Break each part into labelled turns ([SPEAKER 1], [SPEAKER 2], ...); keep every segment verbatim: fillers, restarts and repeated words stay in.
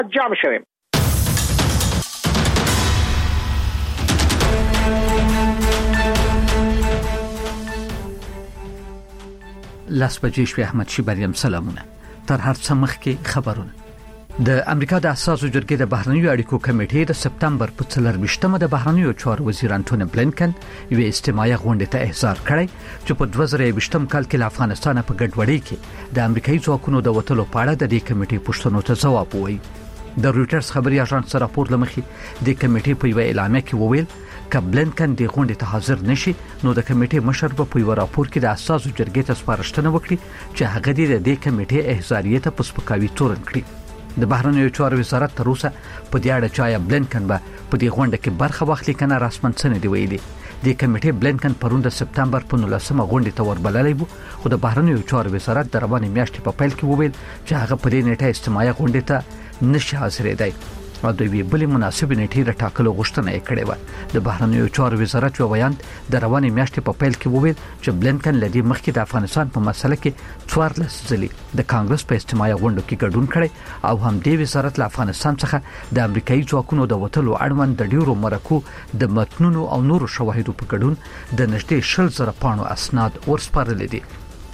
[SPEAKER 1] جام شویم.
[SPEAKER 2] لاس بجې شوې احمد شي بریم سلامونه. تر هر څه مخکې خبرونه. د امریکا د اساسو جرګې د بهرنیو اړیکو کمیټې د سپتمبر په څلرويشتمه د بهرنیو چارو وزیر انټونی بلینکن یو استماعي غونډه ته احضار کړی چې په دوه زره یوویشتم کال کې له افغانستان په ګډوډۍ کې د امریکایي ځواکونو د وټلو په اړه د دې کمیټې پوښتنو ته ځواب وایي. د رويټرز خبري اژانس راپور لمخې د کمیټې په یو اعلامیه کې وویل ک بلینکن د غونډې ته حاضر نشي نو د کمیټې مشر په یو راپور کې د اساسو جرګې ته سپارښتنه وکړي چې هغه د دې کمیټې احضاریه ته پسپکاوي تورن کړي. د بهرنیو چارو وزارت تر اوسه په دې اړه چې بلینکن به په دې غونډه کې برخه واخلي کنه رسمن څه نه دی ویلي. د کمیټې بلینکن پروند سپتمبر په نولسمه غونډه ته وربللې وو خو د بهرنیو چارو وزارت د روانې میاشتې په پیل کې وویل چې هغه په دې نیټه استماعي غونډه ته نشي حاضرېدای او د وی بلې مناسبه نیټه راټاکلو غوښتنه یې کړې و. د بهرنیو چارو وزارت یو بیان د روانې میاشتې په پیل کې وویل چې بلینکن لدی مخکې د افغانستان په مسله کې څوارلس ځلې د کانګرس په استماعي غونډه کې ګډون کړي او هم د وزارت له افغانستان څخه د امریکایي ځواکونو د وټلو اړوند د ډیرو مرکو د متنونو او نورو شواهدو په ګډون د نږدې شل زره پاڼو اسناد ورسپارل دي.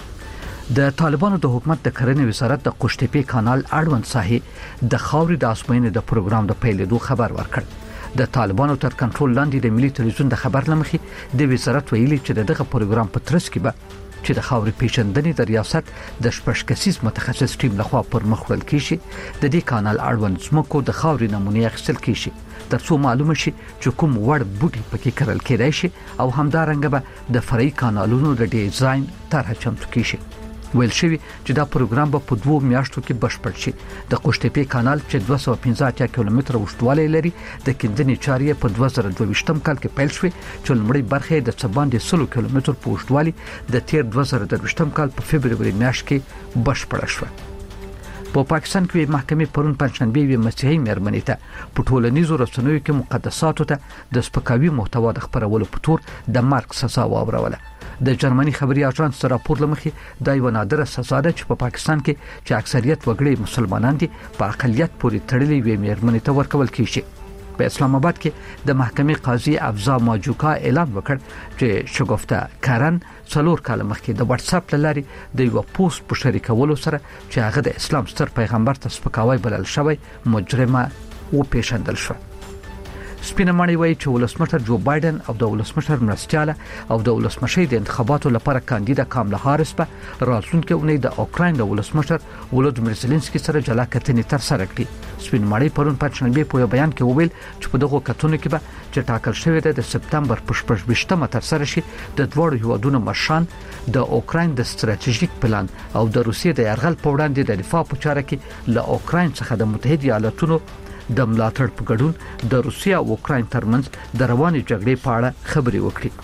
[SPEAKER 2] د طالبانو د حکومت د کرنې وزارت د قوشتېپې کانال اړوند ساحې د خاورې د اسمنې د پروګرام د پیلېدو خبر ورکړ. د طالبانو تر کنټرول لاندې د ملي ټلویزیون د خبر لمخې د وزارت ویلي چې دغه پروګرام په ترڅ کې به چې د خاورې پیژندنې د ریاست د شپږ کسیز متخصص ټیم لخوا پر مخ وړل کیږي. د دې کانال اړوند زمکو د خاورې نمونې اخیستل کیږي ترڅو معلومه شي چې کوم وړ بوټي پکې کرل کېدای شي او همدارنګه به د فرعي کانالونو د ډیزاین طرح چمتو کیږي. ویل شوی چې دا پروګرام به په دوه میاشتو کې بشپړ شي. د قوشتېپې کانال چې دوه سوه پنځه اتیا کیلومتره اوږدوالی لري د کیندنې چارې په دوه زره دوه ویشتم کال کې پیل شوې چې لومړی برخه د څباندې سلو کیلومتر په اوږدوالي د تیر دوه زره دوه ویشتم کال په فبرवरी میاشت کې بشپړ شو. په پا پاکستان کې محکمې پرون پنځشنبه وی مسیحي مېرمنې ته په ټولنیزو رسنیو کې مقدساتو ته د سپکاوي محتوا د خبرولو په تور د مرګ سزا واوروله. د جرمني خبري اژانس راپور لمخې دا یو نادره سزا ده چې په پاکستان کې چې اکثریت وګړي مسلمانان دي په اقلیت پورې تړلې وي مېرمنې ته ورکول کیږي. په اسلام آباد کې د محکمې قاضي افزا ماجوکا اعلان وکړ چې شګفته کارن څلور کال مخکې د واتس اپ لارې د یو پوسټ په شریکولو سره چې هغه د اسلام ستر پیغمبر ته سپکاوی بلل شوی مجرمه و پیژندل شو. سپینه ماڼۍ وایي چې ولسمشر جو بایدن او د ولسمشر مرستیاله او د ولسمشي د انتخاباتو لپاره کاندیدا کاملا هاریس په راتلونکي اونۍ د اوکراین د ولسمشر ولودمیر زيلنسکي سره جلا کتنې تر سره کړې. سپینه ماڼۍ پرون پنځشنبه په بیان کې وویل چې په دغه کتنو کې به چې ټاکل شوی دی د سپتمبر په شپږ ویشتمه تر سره شي د دوړو هیوادونو مشران د اوکراین د ستراتیژیک پلان او د روسیې د یرغل په وړاندې د دفاع په چاره کې له اوکراین څخه د متحده ایالاتونو د ملاتړ په ګډون د روسیا او اوکراین ترمنځ د روانې جګړې په اړه خبرې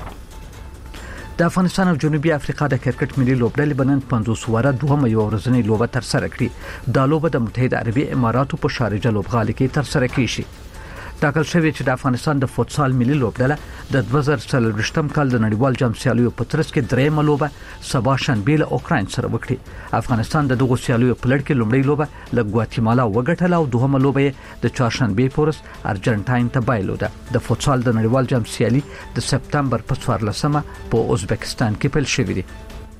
[SPEAKER 2] وکړي. د افغانستان او جنوبي افریقا د کرکټ ملي لوبډلې بنن پنځوس واره دوه یو ورځنی لوبه تر سره کړې. دا لوبه د متحده عربي اماراتو په شارجه لوبغالي کې تر سره کیږي. ټاکل شوی چې د افغانستان د فوتسال ملي لوبډله د دوه زره څلوېښتم کال د نړیوال جام سیالیو په ترڅ کې درېیمه لوبه سبا شنبه له اوکراین سره وکړي. افغانستان د دغه سیالیو په لړ کې لومړی لوبه له ګواتیمالا وګټله او دوهمه لوبه د چهارشنبه په ورځ ارجنټاین ته بایلوده. د فوتسال د نړیوال جام سیالي د سپتمبر په څوارلسمه په ازبکستان کې پیل شوې ده.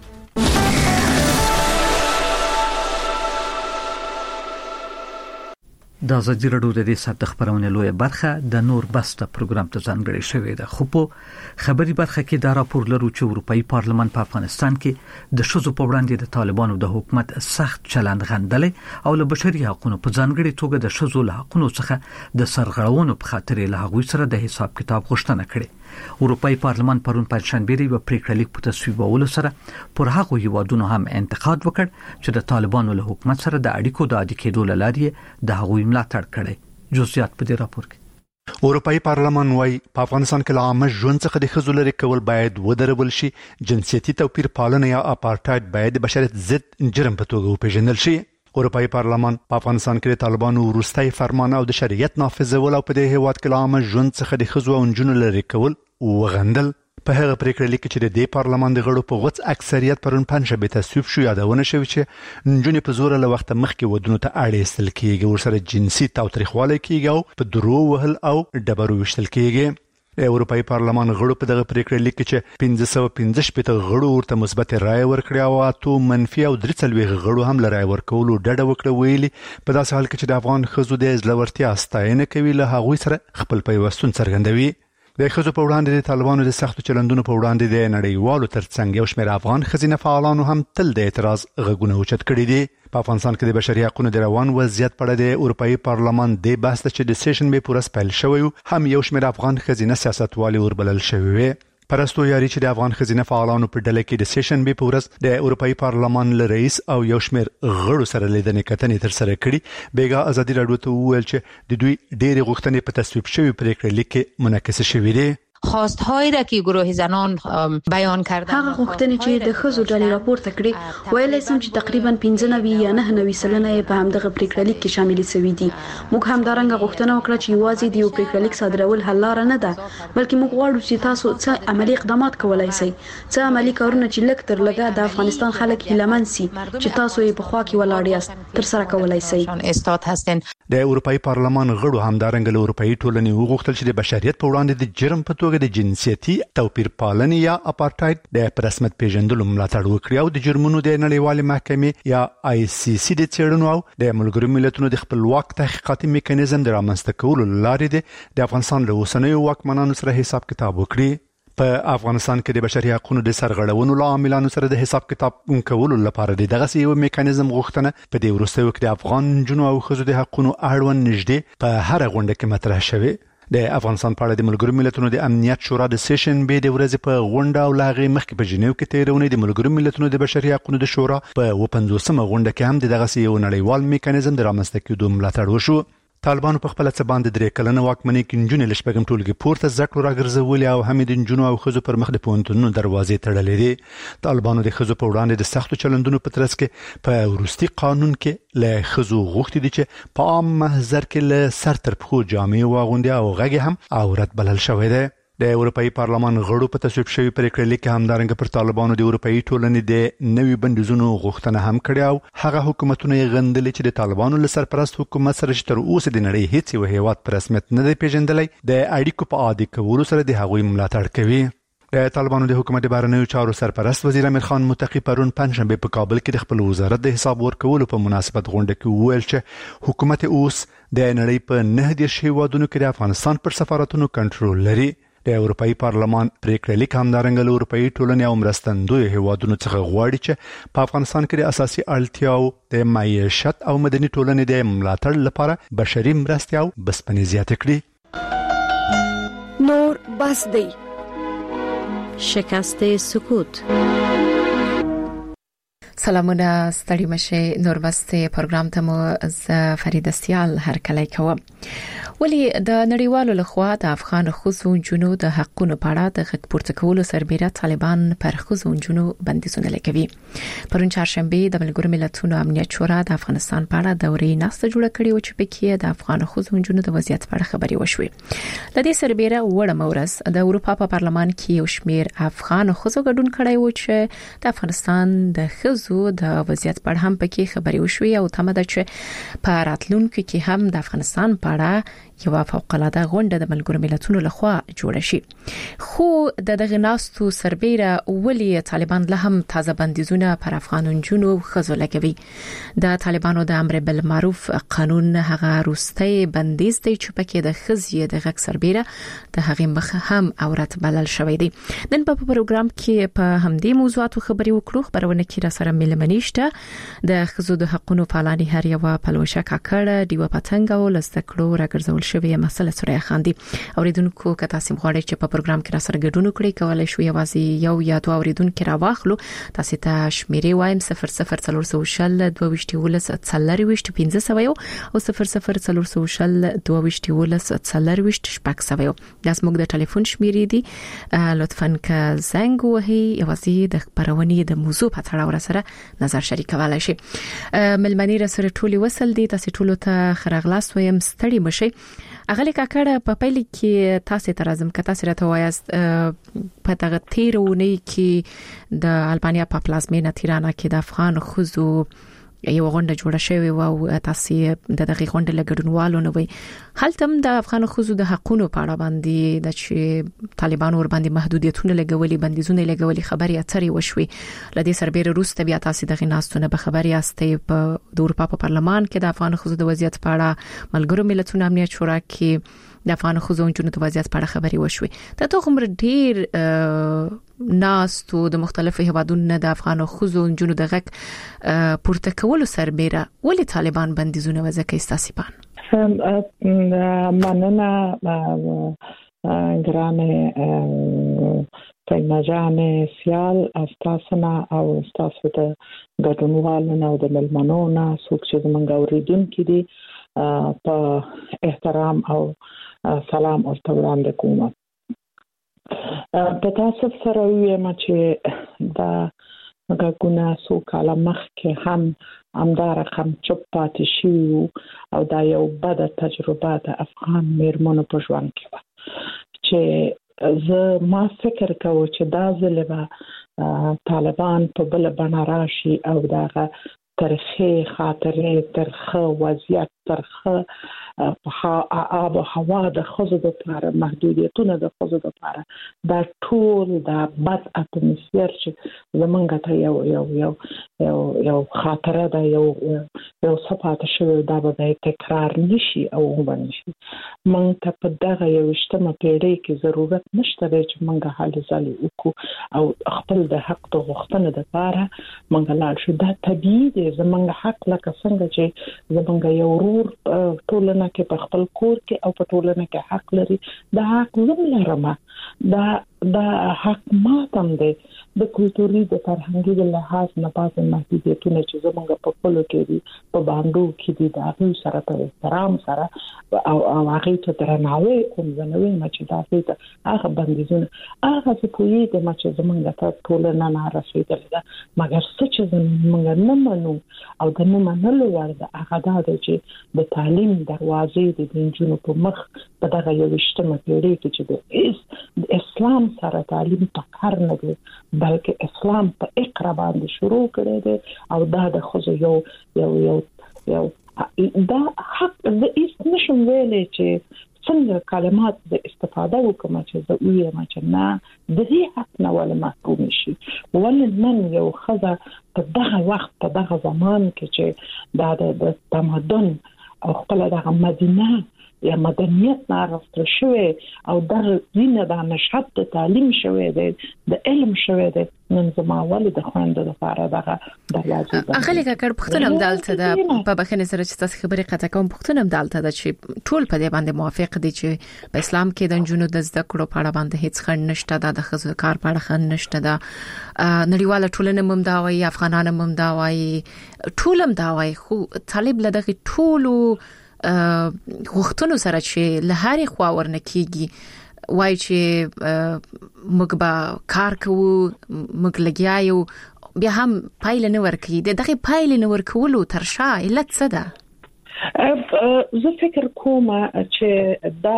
[SPEAKER 2] د ازادي راډیو د دې ساعت خبرونه لوی برخه د نور بسته پروګرام ته ځانګړې شوې ده. خو په خبري برخه کې دا راپور لرو چې اروپאי پارلمان په افغانستان کې د شذو په وړاندې د طالبانو د حکومت سخت چلند غندلې او له بشري حقوقو په ځانګړي توګه د شذو له حقوقو څخه د سرغړونو په خاطر له هغوی سره د حساب کتاب غوښتنه کړې. اروپאי پارلمان پرون پنځشنبه یو پریکړه لیک په تصویبولو سره پر هغه هیوادونو هم انتقاد وکړ چې د طالبانو له حکومت سره د اړیکو د عادي کېدو لارې د هغوی ملاتړ کړي. جزئیات په دې راپور کې
[SPEAKER 3] اروپאי پارلمان وايي په افغانستان کې عامه ژوند څخه د خزو لري کول باید ودرول شي. جنسيتي توپیر پالنه یا اپارټایډ باید د بشریت ضد جرم په توګه وپیژندل شي. اروپאי پارلمان په افغانستان کې د طالبانو وروستي فرمان او د شریعت نافذول او په دې هیواد کې عامه ژوند څخه د خزو او جنونو لري کول وغندل. په هغه پریکړه لیک چې د پارلمان د غړو په غوڅ اکثریت پرون پنځه تصویب شو یادونه شوی چې نجونې په زور له وخت مخکې ودونو ته اړ ایستل کیږي ورسره جنسي تاوتریخوالی کیږي او په درو وهل او ډبرو وشتل کیږي. اروپאי پارلمان غړو په دغه پریکړه لیک چې پنځه سوه پنځه شپږ غړو ورته مثبت رائے ورکړی او اته منفي او درې څلوېښت غړو هم رائے ورکولو ډډه وکړه ویلي په داسې حال کې چې د افغان ښځو د زړورتیا ستاینه کوي له هغوی سره خپل پیوستون څرګندوي. د ښځو په وړاندې د طالبانو د سختو چلندونو په وړاندې د نړیوالو ترڅنګ یو شمېر افغان ښځینه فعالانو هم تل د اعتراض غږونه اوچت کړي دي. په افغانستان کې د بشري حقوقو د روان وضعیت په اړه د اروپאי پارلمان د بحث چې د سیشن به پورس پیل شوی هم یو شمېر افغان ښځینه سیاستوالي وربلل شوی وي. پرستو یاري چې د افغان ښځینه فعالانو په ډله کې د سیشن به پورس د اروپאי پارلمان له رئیس او یو شمېر غړو سره لیدنې کتنې تر سره کړي بیګا ازادي راډیو ته وویل چې د دوی ډېرې غوښتنې په تصویب شوی پریکړه لیک کې منعکس شوې دي.
[SPEAKER 1] خواستهایی را که گروه زنان بیان کردن
[SPEAKER 4] هغه غوښتنې چې د ښځو ډلې راپورته کړې ویلای سم چې تقریبا پنځه نوي یا نه نوي سلنه یې په همدغه پریکړه لیک کې شامل شوي دي. موږ هم دارنګه غوښتنه وکړه چې یوازې د یو پریکړه لیک صادرول حل لاره نه ده بلکې موږ غواړو چې تاسو څه عملی اقدامات کولای شئ څه عملی کارونه چې لږ تر لږه د افغانستان خلک هیلهمن سي چې تاسو یې په خوا کې ولاړ یاست تر سره کولای شئ.
[SPEAKER 1] استاد هستن
[SPEAKER 3] د اروپאי پارلمان غړو هم دارنګه له اروپאי ټولنې وغوښتل چې د بشریت په وړاندې د جرم په توګه د جنسیتي توپیر پالنې یا اپارټایډ د رسمیت پیژندلو ملاتړ وکړي او د جرمونو د نړیوالې محکمې یا آی سی سی د څېړنو او د ملګرو ملتونو د خپلواک تحقیقاتي میکانیزم د رامنځته کولو لارې د افغانستان له اوسنیو واکمنانو سره حساب کتاب وکړي. په افغانستان کې د بشري حقوقو د سرغړونو له عاملانو سره د حساب کتاب کولو لپاره د دغه یو میکانیزم غوښتنه په دې وروستیو کې د افغان جنو او ښځو د حقوقو اړوند نږدې په هر غونډه کې مطرح شوه. د افغانستان په اړه د ملګرو ملتونو د امنیت شورا د سیشن به د ورځې په غونډه او لاغې مخکې په جنیو کې تیرونې د ملګرو ملتونو د بشري حقوقو د شورا په پنځوسمه غونډه کې هم د دغه یو نړیوال میکانیزم د رامنځته کېدو ملاتړ وشو. طالبانو په خپل څه باندې درې کلنه واکمنۍ کې نجونې له شپږم ټولګي پورته زده کړو راګرځولې او هم د نجونو او ښځو پر مخ د پوهنتونونو دروازې تړلې دي. طالبانو د ښځو په وړاندې د سختو چلندونو په ترڅ کې په وروستي قانون کې له ښځو غوښتي دي چې په عام محضر کې له سر تر پښو جامې واغوندي او غږ هم عورت بلل شوی دی. د اروپאי پارلمان غړو په تصویب شوی پریکړه لیک هم دارنګه پر طالبانو د اروپאי ټولنې د نوي بندیزونو غوښتنه هم کړې او هغه حکومتونه یې غندلې چې د طالبانو له سرپرست حکومت سره تر اوسه د نړۍ هیڅ یو هیواد په رسمیت نه دی پیژندلی د اړیکو په عادي کولو سره د هغوی ملاتړ کوي. د طالبانو د حکومت بهرنیو چارو سرپرست وزیر امیر خان متقی پرون پنځشنبه په کابل کې د خپل وزارت د حساب ورکولو په مناسبت غونډه کې وویل چې حکومت اوس د نړۍ په نه دېرش هیوادونو کې د افغانستان پر سفارتونو کنټرول لري. د اروپאי پارلمان پریکړه لیک هم دارنګه له اروپאי ټولنې او مرستندوی هیوادونو څخه غواړي چې په افغانستان کې د اساسي اړتیاو د معیشت او مدني ټولنې د ملاتړ لپاره بشري مرستې او بسپنې زیاتې کړي.
[SPEAKER 4] نور بس دی
[SPEAKER 5] شکست سکوت.
[SPEAKER 6] سلامونه ستړي مشه نور بس پروګرام ته مو ز فرید سیال هر کله کوم. ولی د نړیوالو لخوا د افغان ښځو جنو د حقونو په اړه د غږ پورته کولو سربېره طالبان پر ښځو جنو بندیزونه لګوي. پرون چهارشنبه د ملګرو ملتونو امنیت شورا د افغانستان په اړه دورې ناسته جوړه کړې او چې پکې د افغان ښځو جنو د وضعیت په اړه خبري وشوي. د دې سربېره وړه مورس د اروپا په پارلمان کې یو شمېر افغان ښځو ګډون کړی و چې د افغانستان د ښځو د وضعیت په اړه هم پکې خبري وشوي او تمه ده چې په راتلونکو کې هم د افغانستان په اړه یو فوق العاده غونډه د ملګرو ملتونو لخوا جوړه شي. خو د دغه ناستو سربېره ولی طالبان له هم تازه بندیزونه پر افغان جنو خزو لګوي. د طالبانو د امر بالمعروف قانون هغه روستي بندیز دی چې پکې د خزي د غږ سربېره د هغه مخ هم عورت بلل شوی دی. نن په پروګرام کې په همدې موضوعاتو خبري وکړو. خبرونه کې را سره ملمنيشته د خزو د حقونو پالاني هر یو پلوشه کاکړه دیو پتنګ او لستکړو راګرځول شوی مسله سره خاندي. اوریدونکو که تاسو غواړئ چې په پروګرام کې را سره ګډون وکړئ کولای شو یوازې یو یا دوه اوریدونکو را واخلو. تاسو ته شمیرې وایم صفر صفر څلور سوه شل دوه ویشت ولس څلور ویشت پنځه سوه او صفر صفر څلور سوه شل دوه ویشت ولس څلور ویشت شپږ سوه. دا زموږ د ټلیفون شمیرې دي. لطفاً که زنګ وهي یوازې د خبرونې د موضوع په اړه را سره نظر شریکولای شي. ملمنی را سره ټولي وصل دي. تاسو ټولو ته خرغلاس ویم ستړي مشي. اغلی کاکړه په پیل کې تاسو ته راځم که تاسو راته وایاست په دغه تیرونه کې د البانیا په پلازمینه تیرانا کې د افغان خوځو یو غونډه جوړه شوې و او تاسو د دغه غونډې لګډونوالو نه وي هلته د افغان خوځو د حقونو په اړه باندې د چې طالبان ور باندې محدودیتونه لګولي بندیزونه لګولي خبري اترې وشوي لدې سربېره روسته بیا تاسو دغه ناستونه به خبري استې په د اروپا په پارلمان کې د افغان خوځو د وضعیت په اړه ملګرو ملتونو امنیت شورا کې د افغان خوځو د وضعیت په اړه خبري وشوي ته ته کوم ډیر ناستو د مختلفو هیوادونو د افغان خوځو جنو د غک پورته کولو سربېره ولې طالبان بندیزونه وځکه استاسیبان
[SPEAKER 5] مننه ګرانه فینجان سیال استاسنا او استاسو د ګډونوالو او د ملمنو نه څوک چې زمونږ اوریدونکو دي په احترام او سلام او وړاندې کوم په تاسو سره وایم چې دا غوښنه سو کاله مخکې هم امدار هم چوپ پاتې شي او دا یو بد تجربه د افغان میرمنو په ژوند کې و چې زه ما فکر کوم چې دا ځلې طالبان په بل بڼه راشي او داغه ترخه خاطرې ترخه وضعیت ترخه په آب او هوا د خزو د لپاره محدودیتونه د خزو د لپاره دا ټول د بد اتموسفیر چې زمونږ ته یو یو یو یو یو خاطره ده یو یو صفات شوی دا به تکرار نشي او ونشي مونږ ته په دغه یو اجتماع پیړۍ کې ضرورت نشته چې مونږ حل ځلې وکړو او خپل د حق د غوښتنې لپاره مونږ لاړ شو دا طبيعي دی زمونږ حق لکه څنګه چې زمونږ یو ورور ټولنه کې په خپل کور کې او په ټولنه کې حق لري دا حق لرم دا دا حق ماتم دی د کلتوري د فرهنګي د لحاظ نه پاتې محدودیتونه چې زمونږ په خپل کې دي په باندې کې دي دا به سره په احترام سره او او هغه ته درناوی کوم زنوي چې دا څه هغه بندیزونه هغه څه کوي د چې زمونږ ته ټولنه نه رسیدل دا مګر څه چې زمونږ نه منو او د نه منلو ورده هغه دا چې د تعلیم دروازې د دینجونو په مخ په دغه یو اجتماع پیړۍ کې چې د اسلام سره تعلیم پکار نه دی بلکې اسلام په اقرا باندې شروع کړی دی او دا د خو یو یو یو یو دا حق د است نشم ویلې چې څنګه کلمات د استفاده وکم چې زه وایم چې نه د دې حق نه ولا محروم شي ولې من یو خزه په دغه وخت په دغه زمان کې چې دا د تمدن او خپل دغه مدینه یا مدنیت نارسته شوی او در زینه د نشاط د تعلیم شوی دی د علم شوی دی نن زما ولې د خويندو لپاره دغه دروازه ده
[SPEAKER 6] اغلی کاکړ پښتون هم دالته ده په بخنه سره چې تاسو خبرې قطع کوم پښتون هم دالته ده چې ټول په دې باندې موافق دي چې په اسلام کې د جنونو د زده کړو په اړه باندې هیڅ خنډ نشته ده د خزو کار په اړه خنډ نشته ده نړیواله ټولنه هم دا وایي افغانان هم دا وایي ټول هم دا وایي خو طالب لدغه ټولو غوښتنو سره چې له هرې خوا ورنکېږي وای چې موږ به کار کوو موږ لګیا یو بیا هم پایله نه ورکړي د دغه پایله نه ورکولو تر شا علت څه ده
[SPEAKER 5] زه فکر کوم چې دا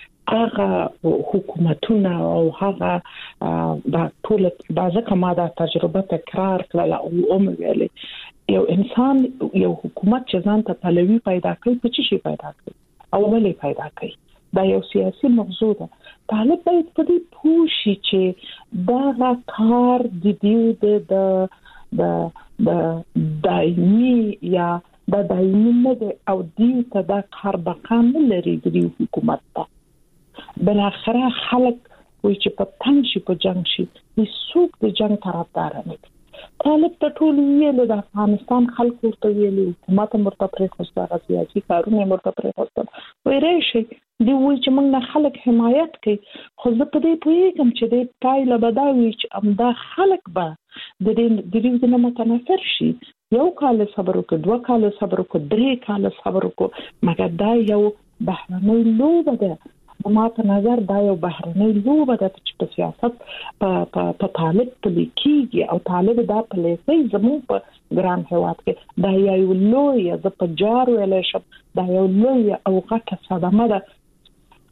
[SPEAKER 5] هغه حکومتونه او هغه د ټول بازه کما دا تجربه تکرار کړل او عمر ویلي یو انسان یو حکومت چې ځان ته پلوي پیدا کوي په څه شي پیدا کوي او ولې پیدا کوي دا یو سیاسي موضوع ده طالب باید په دې پوه شي چې دا کار د دې د د د دایمي یا د دایمي نه ده او دې ته دا کار بقا نه لري د حکومت ته بل اخره خلک وایي چې په تنګ شي په جنگ شي هیڅوک د جنگ طرفدار نه دي طالب ته ټول ویلو د افغانستان خلکو ته ویلو حکومت مرته پرې خوسته غوښتي کارونه مرته پرې خوسته وای راشي دی وایي چې موږ نه خلک حمایت کوي خو زه په دې پوهیږم چې د پایله بداوي چې امدا خلک به د دې د دې نه متنفر شي یو کال صبر وکړه دوه کال صبر وکړه درې کال صبر وکړه مګر دا یو بهرنۍ لوبه ده ما په نظر دا یو بهرنۍ لوبه ده چې په سیاست په په طالب پلیکيږي او طالب دا پلیسي زموږ په ګران هواد کې دا یو لوی د پجار ویل شپ دا یو لوی او غټه صدمه ده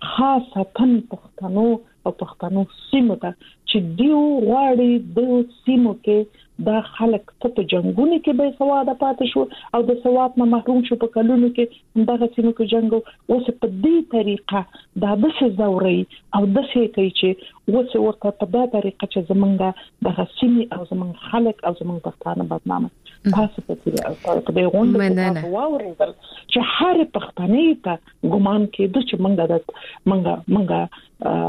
[SPEAKER 5] خاصه پښتنو او پښتنو سیمو ته چې دیو غواړي د سیمو کې دا خلک په جنگونو کې به سواد پاتې شو او د سواد نه محروم شو په کلونو کې دغه سیمو کې جنگ اوس په دې طریقه دا د څه زوري او د څه کوي چې اوس ورته په دا طریقه چې زمونږ د سیمې او زمونږ خلک او زمونږ پښتانه بدنامه تاسو په دې په دې غونډه کې واورېدل چې هر پښتني ته ګمان کېده چې مونږ د مونږ مونږ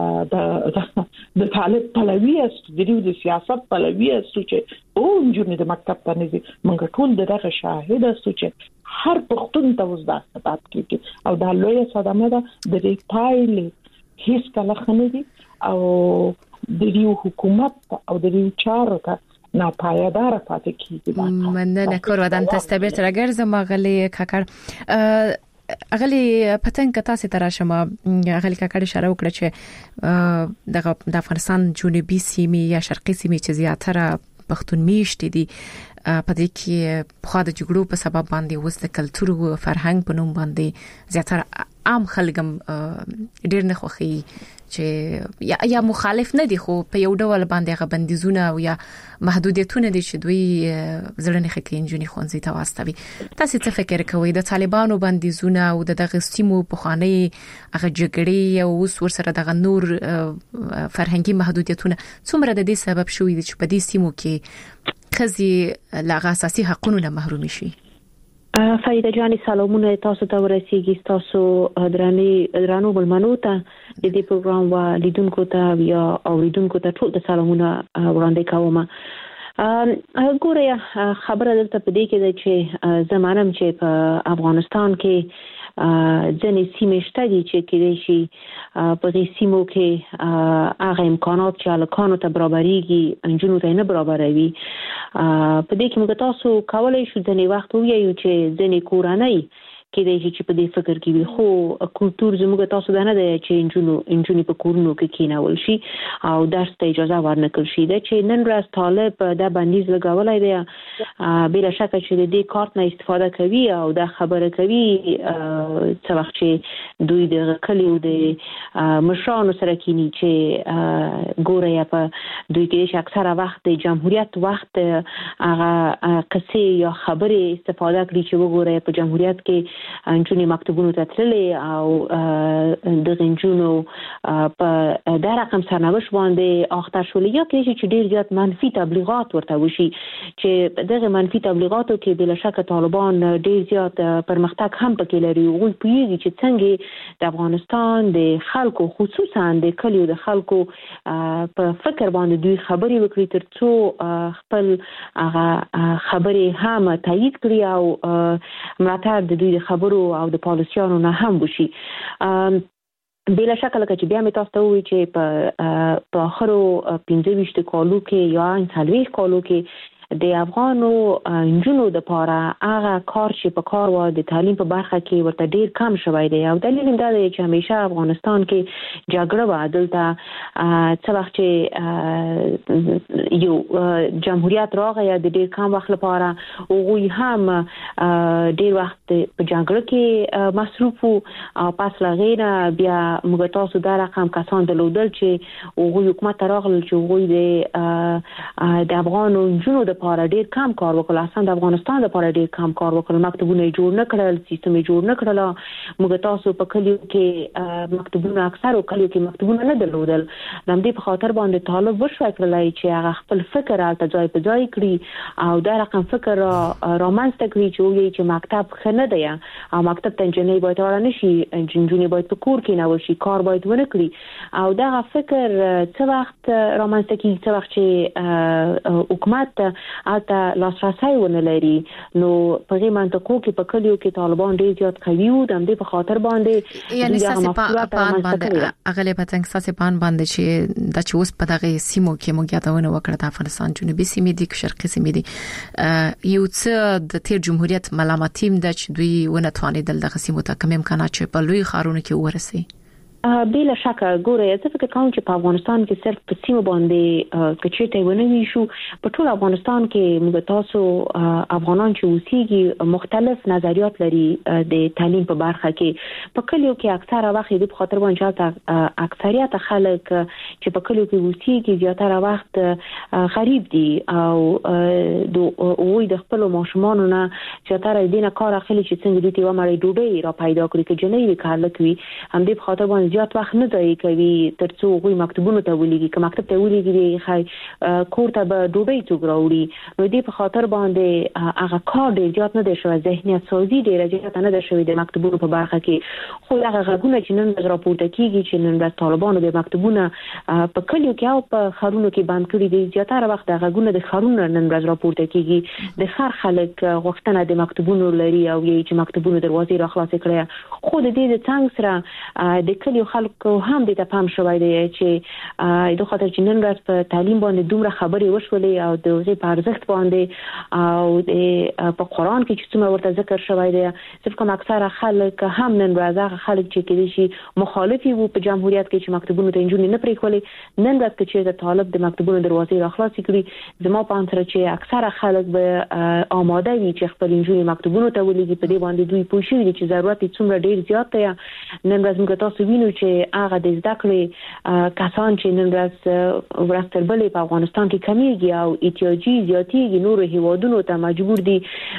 [SPEAKER 5] د د طالب پلوي است د دې سیاست پلوي است چې او جنې د مکتب ته نزي مونږ ټول دغه شاهد است چې هر پښتون ته وزدا ثبات کیږي او دا لوی صدمه ده د دې پایلې هیڅ کله خنه دي او د دې حکومت او د دې چارو ته ناپایدار پاتې کیږي.
[SPEAKER 6] مننه کور ودان تستبیر ترګر زما غلي کاکړ اغلی پتنګ کتا سي تراشمه اغلی کاکړ اشاره وکړه چې د افغانستان جنوبي سیمې یا شرقي سیمې چې زیاتره پښتون میشت دي په دې کې په خاطر جګړو په سبب باندې وس د کلچر او فرهنګ په نوم باندې زیاتره عام خلګم ډیر نه خوخي چې یا یا مخالف نه دي خو په یو ډول باندې غو بندیزونه او یا محدودیتونه دي چې دوی زړه نه خکې انجونی خونځي ته واستوي. تاسو څه فکر کوئ د طالبانو بندیزونه او د دغه سیمو په خاني هغه جګړې او اوس ورسره دغه نور فرهنګي محدودیتونه څومره د دې سبب شوې دي چې په دې سیمو کې خزي لاغه اساسي حقوقونه نه محروم شي؟
[SPEAKER 7] فریده جاني سلامونه تاسو ته ورسیږي تاسو دراني درانو بلمنو ته د دې پروګرام و لیدونکو ته یا اوریدونکو ته ټول د سلامونه وړاندې کوم. ا ګوره خبره دلته پدې کې ده چې زمانم چې په افغانستان کې ځنې سیمې شته دي چې کېدای شي په دې سیمو کې هغه امکانات چې الکانو ته برابرېږي انجونو ته نه برابروي. په دې کې موږ تاسو کولای شو ځنې وخت وایو چې ځنې کورنۍ کېدای شي چې په دې فکر کې وي خو کلچر زموږ تاسو نه دی چې انجونو انجونی په کورونو کې کېنول شي او درس ته اجازه ورنکړل شي دا چې نن ورځ طالب دا بندیز لګولای دی بلا شک چې د دې کارت نه استفاده کوي او دا خبره کوي څه وخت چې دوی د کلیو د مشرانو سره کینی چې ګوره یا په دوی کې اکثره وخت د جمهوریت وخت هغه قصې یا خبره استفاده کوي چې وګوره په جمهوریت کې انجونی مکتبونو ته تللې او د انجونو په دا رقم سرنوشت باندې اخته شولې یا کې چې ډیر زیات منفي تبلیغات ورته وشي چې دغه منفي تبلیغاتو کې بلا شک طالبان ډیر زیات پرمختګ هم پکې لري او پیږي چې څنګه د افغانستان د خلکو خصوصا د کلیو د خلکو په فکر باندې دوی خبري وکړي ترڅو خپل هغه خبري هم تایید کړي او ملاتړ د دوی خبرو او د پالیسیانو نه هم وشي. بلا شک لکه چې بیا مې تاسو ته وایي چې په په اخرو پنځه ویشت کالو کې یا څلوېښت کالو کې د افغانو انجونو د پاره هغه کار چې په کار و د تعلیم په برخه کې ورته ډیر کم شوی دی او دلیل دا دی چې همیشه افغانستان کې جګړه و دلته څه وخت چې یو جمهوریت راغی د ډیر کم وخت لپاره او غوی هم ډیر وخت په جګړه کې مصروف او پس لغیره بیا موږ تاسو دا رقم کسان دلودل چې او غوی حکومت راغل چې غوی د د افغانو انجونو د لپاره ډیر کم کار وکړل اصلا د افغانستان لپاره ډیر کم کار وکړل مکتبونه جوړ نه کړل سیستم جوړ نه کړل موږ تاسو په کلیو کې مکتبونه اکثر کلیو کې مکتبونه نه درلودل د دې په خاطر باندې طالب وشو کړلای چې هغه خپل فکر الته ځای په ځای کړی او دا رقم فکر رومانس ته کړی چې چې مکتب خنه دی او مکتب ته جنې باید ورانه نشي جنجونی باید په کور کې نه وشي کار باید ونه کړی او دا فکر څه وخت رومانس ته کې څه وخت چې حکومت البته لاسرسي ونه لري نو په دې منطقو کې په کلیو کې طالبان ډیر زیات قوي وو د دې په خاطر باندې
[SPEAKER 6] یعنی ساسي پان باندې اغله پتنګ ساسي پان باندې چې د چوس په دغه سیمو کې موږ یادونه وکړه د افغانستان جنوبي سیمې دي شرقي سیمې دي یو څه د تیر جمهوریت ملامتیم د چې دوی ونه توانیدل دغه سیمو ته کوم امکانات چې په لوی خارونو کې ورسي
[SPEAKER 7] بلا شک ګوره زه فکر کوم چې په افغانستان کې صرف په سیمه باندې کچېټه ونوي شو په ټول افغانستان کې موږ تاسو افغانان چې اوسېږي مختلف نظریات لري د تعلیم په برخه کې په کلیو کې اکثره وخت د خاطر باندې اکثریت خلک چې په کلیو کې اوسېږي زیاتره وخت غریب دي او دوی د خپل ماشومانو نه زیاتره دینه کار اخلي چې څنګه دې و مړې ډوډۍ را پیدا کړي چې جنې کار لکوي هم دې په خاطر باندې زیات وخت نه دی کوي ترڅو غوي مکتبونو ته ولېږي که مکتب ته ولېږي خای کور ته به ډوډۍ څوک راوړي نو دې په خاطر باندې هغه کار ډېر زیات نه دی شوی ذهنیت سازي ډېر زیات نه دی شوی د مکتبونو په برخه کې خو هغه غږونه چې نن ورځ راپورته کیږي چې نن ورځ طالبانو د مکتبونو په کلیو کې او په ښارونو کې بند کړي دي زیاتره وخت هغه غږونه د ښارونو نن ورځ راپورته کیږي د ښار خلک غوښتنه د مکتبونو لري او یې چې مکتبونو دروازې را خلاصې کړي خو د دې د څنګه سره د کلیو خلکو هم د تفهم شوی دی چې د خاطر چې نن ورځ په تعلیم باندې دومره خبرې وشولې او د هغې په ارزښت باندې او د په قرآن کې چې څومره ورته ذکر شوی دی صرف کوم اکثره خلک هم نن ورځ هغه خلک چې کېدای شي مخالف وو په جمهوریت کې چې مکتبونو ته نجونې نه پرېښولې نن ورځ چې د طالب د مکتبونو دروازې را خلاصې کړي زما په اند سره چې اکثره خلک به آماده وي چې خپل نجونې مکتبونو ته ولېږي په دې باندې دوی پوه شوي دي چې ضرورت یې څومره ډېر زیات دی نن ورځ موږ تاسو وینو چې هغه د زده کړې کسان چې نن ورځ ورځ تر بلې په افغانستان کې کمیږي او احتیاجي زیاتېږي نورو هیوادونو ته مجبور دي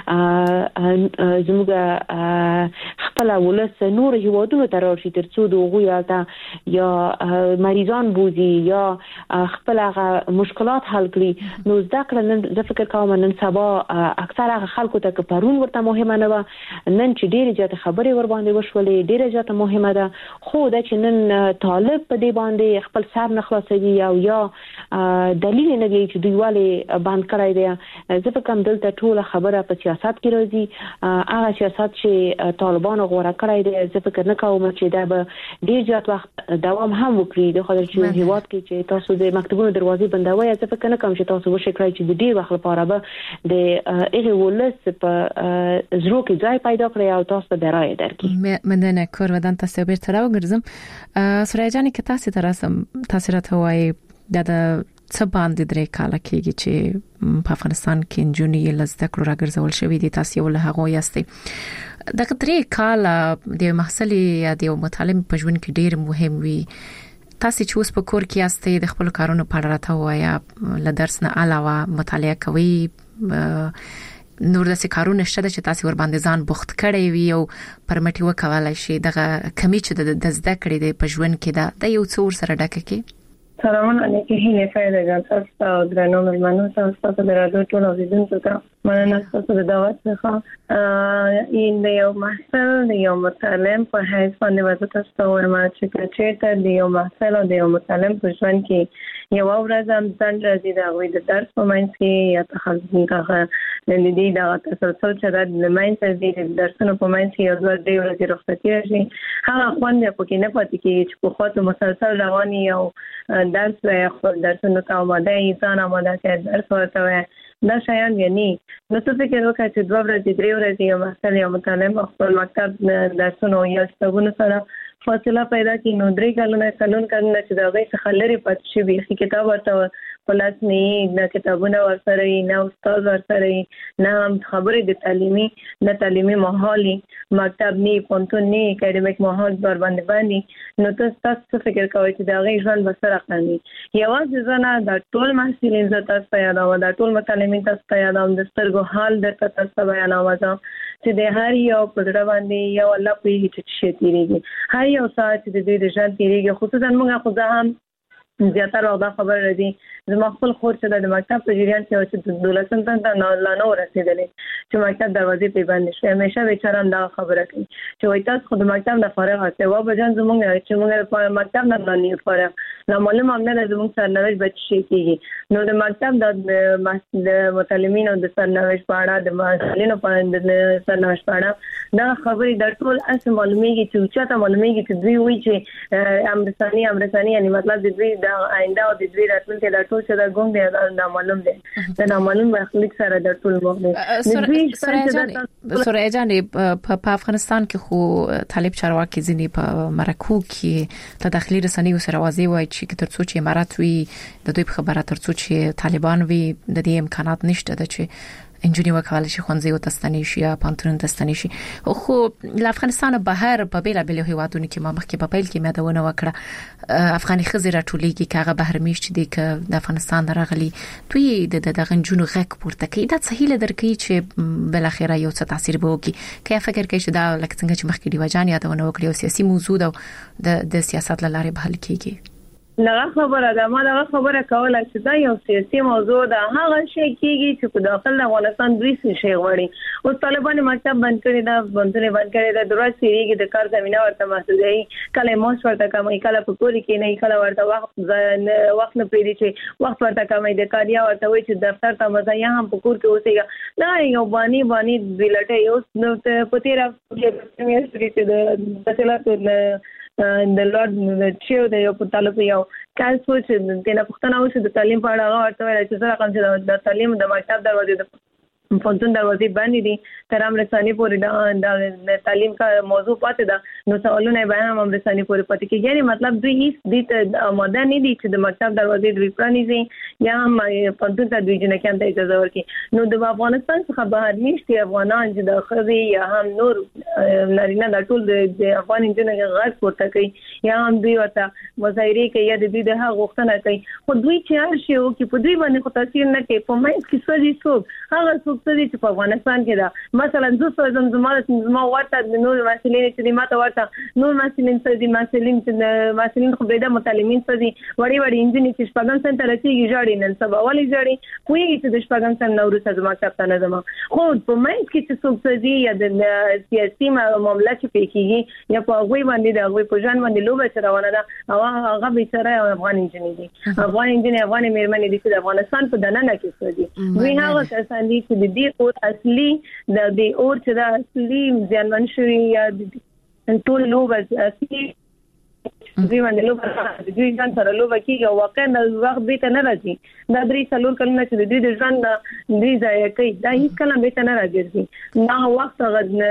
[SPEAKER 7] زموږ خپل ولس نورو هیوادونو ته راشي ترڅو د هغوی هلته یا مریضان بوزي یا خپل هغه مشکلات حل کړي نو زده کړه نن زه فکر کوم نن سبا اکثر هغه خلکو ته که پرون ورته مهمه نه وه نن چې ډېرې زیاتې خبرې ور باندې وشولې ډېره زیاته مهمه ده خو دا چې نن طالب په دې باندې خپل سر نه خلاصوي او یا دلیل نه دی چې دوی ولې بند کړی دی زه فکر کوم دلته ټوله خبره په سیاست کې راځي هغه سیاست چې طالبانو غوره کړی دی زه فکر نه کوم چې دا به ډېر زیات وخت دوام هم وکړي د خاطر چې هیواد کې چې تاسو د مکتبونو دروازې بندوي زه فکر نه کوم چې تاسو وشي کړئ چې د ډېر وخت لپاره به د هغې ولس په زړه کې ځای پیدا کړي او تاسو ته رایه درکړي
[SPEAKER 6] مننه کور ودان تاسو بیرته راوګرځم سوریا جان کې تاسو تراسم تاسو راته وایي د څه باندې درې کاله کېږي چې په افغانستان کې نجونې لزده کړو راګرځول شوې دي تاسو یو له هغه یاستئ د درې کاله د محصل یا د متعلم په ژوند کې ډېر مهم وي تاسو چې اوس په کور کې یاستئ د خپل کارونو په اړه راته وایي ل درس نه علاوه مطالعه کوي نور د کارونو شته چې تاسو ور باندې ځان بوخت کړی وي او پرمټي وکولای شي دغه کمی چې د زده کړې د پښون کې دا د یو څور سره ډکه کې
[SPEAKER 8] سلام علیکم هیله فایده جان تاسو او درنو ملمنو تاسو د رادیو ټول اوریدونکو ته مننه تاسو د دعوت څخه این د یو محصل د یو متعلم په حیث باندې وځه تاسو ورما چې چې د یو محصل او د یو متعلم په ژوند کې یو ورځ هم ځان راځي دا وي د درس په منځ کې یا تخصصي کاغه د دې د تسلسل چې د منځ کې د درسونو په منځ کې یو ځل دی ورځې رخصتي راشي هغه خوند په کې نه پاتې کېږي چې په خاطر مسلسل رواني او درس وای خپل درسونو ته آماده انسان آماده کې درس ورته دا شایان یعنی نو څه فکر وکړئ چې دوه ورځې درې ورځې یو محصل یا متعلم خپل مکتب درسونو یا کتابونو سره فاصله پیدا کړي نو درې کلونه کلون کلونه چې دا غي څخه لري پاتې شي به کتاب ورته پلاس نه د کتابونو ورسره نه استاد ورسره نه خبرې د تعلیمي نه تعلیمي ماحول مکتب نه پونتون نه اکیډمیک ماحول بر باندې باندې نو تاسو فکر کوئ چې دا غي ژوند بسره کوي یوازې ځنه د ټول محصلین ز تاسو په یاد او د ټول متعلمین تاسو په یاد او د سترګو حال د تاسو بیان اوازه چې د هر یو په ډېر باندې یو الله په هیڅ شي تیریږي هر یو ساعت د دې د ژوند تیریږي خصوصا موږ خو ځه هم زیاتره وخت خبر راځي زما خپل خور چې د مکتب په جریان کې چې دولسم ته نه لا نو رسیدلې چې مکتب دروازې په باندې شوه همیشه بیچاره دا خبره کوي چې وای تاسو خود مکتب نه فارغ هسته و بجان زمونږ چې موږ په مکتب نه باندې فارغ نو معلومه هم نه زموږ سرنوشت به شي کیږي نو د مکتب د متعلمین او د سرنوشت په اړه د مسؤلینو په سرنوشت په اړه دا خبرې د ټول اس معلومیږي چې چاته معلومیږي چې دوی وایي چې امرسانی امرسانی یعنی مطلب د دوی د آینده او د دوی راتلونکي د ټول څه د ګوند دی دا معلوم دی دا نامعلوم مخلوق سره د ټول مخلوق
[SPEAKER 6] سورې جان په افغانستان کې خو طالب چارواکي ځنی په مرکو کې د داخلي رسنیو سره واضح وایي چې ترڅو چې امارات وي د دوی خبره ترڅو چې طالبان وي د دې امکانات نشته د چې انجونی وکول شي خونځي او تستنی شي یا پانتون تستنی شي خو د افغانستان بهر په بیل بیل هیوادونو کې ما مخکې په پیل کې مدونه وکړه افغاني خزر ټولېږي کاغه بهر میشت دي ک د افغانستان درغلي دوی د دغه انجونو غک پورته کوي دا سهيله درکې چې بل اخره یو څه تاثیر به وکړي کله فکر کوي چې دا لکه څنګه چې مخکې دی وجان یادونه وکړي او سیاسي موضوع د د سیاست لاره به حل کیږي
[SPEAKER 8] لغه خبره ده ما دغه خبره کوله چې دا یو سیاسي موضوع ده هغه شی کیږي چې په داخل افغانستان دوی څه شی غواړي او طالبان مکتب بند کړی دا بندونه بند کړی دا دروازه سریږي د کار زمينه ورته محدودي کله موس ورته کمای کله په کوري کې نه کله ورته وخت وخت نه پیری چې وخت ورته کمای د کاریا ورته وي چې دفتر ته مزه یا هم په کور کې اوسېږي دا یو باندې باندې ویلټه یو نو په تیر هفته کې چې د تلات د لورد چیو د یو په طالب یو کال سوچ د نه پښتنه اوسه د تعلیم په اړه ورته ویل چې سره کوم چې د تعلیم د مکتب دروازې د فونتون دروازې باندې دي تر هم رساني پورې د تعلیم کا موضوع پاتې ده نو سوالونه به هم رساني پورې پاتې کیږي یعنی مطلب دوی هیڅ د ماده نه دي چې د مکتب دروازې دوی پرانیزي یا هم فونتون ته دوی جنکه هم اجازه ورکړي نو د افغانستان څخه بهر نشته افغانان چې د خزي یا هم نور نارینه د ټول د افغان انجنونو غږ پورته کوي یا هم دوی ورته مظاهره کوي یا د دوی د هغه غوښتنه کوي خو دوی چې هر شی وکړي په دوی باندې خو تاثیر نه کوي په مې کې څه دي څوک هغه څوک چې په افغانستان کې دا مثلا زه زمزمه زمزمه ورته د نور مسلې چې ماته ورته نور مسلین څه دي مسلین چې مسلین خو به د متعلمین څه دي وړي وړي انجنیر چې شپږم سن ته رسیدي جوړي نن سبا ولې جوړي کوی چې د شپږم سن نورو څه ما کتاب نه زما خو په مې کې چې څوک څه دي یا د سیاسي معاملات چې پکېږي یا په غوي باندې د غوي په ځان باندې لوبه چرونه ده او هغه به سره افغان انجنیر دي افغان انجنیر افغان مېرمنې دي چې د افغانستان په دننه کې څه دي دوی هغه کسان دي چې د دې او اصلي د دې اور چې دا اصلي ځانون شوی یا ټول لوبه اصلي دوی باندې لوبه دوی ځان سره لوبه کیږي او واقعا د وخت به ته نه راځي دا درې څلور کلونه چې دوی د ځان دوی ځای کوي دا هیڅ کله به ته نه راځي نه وخت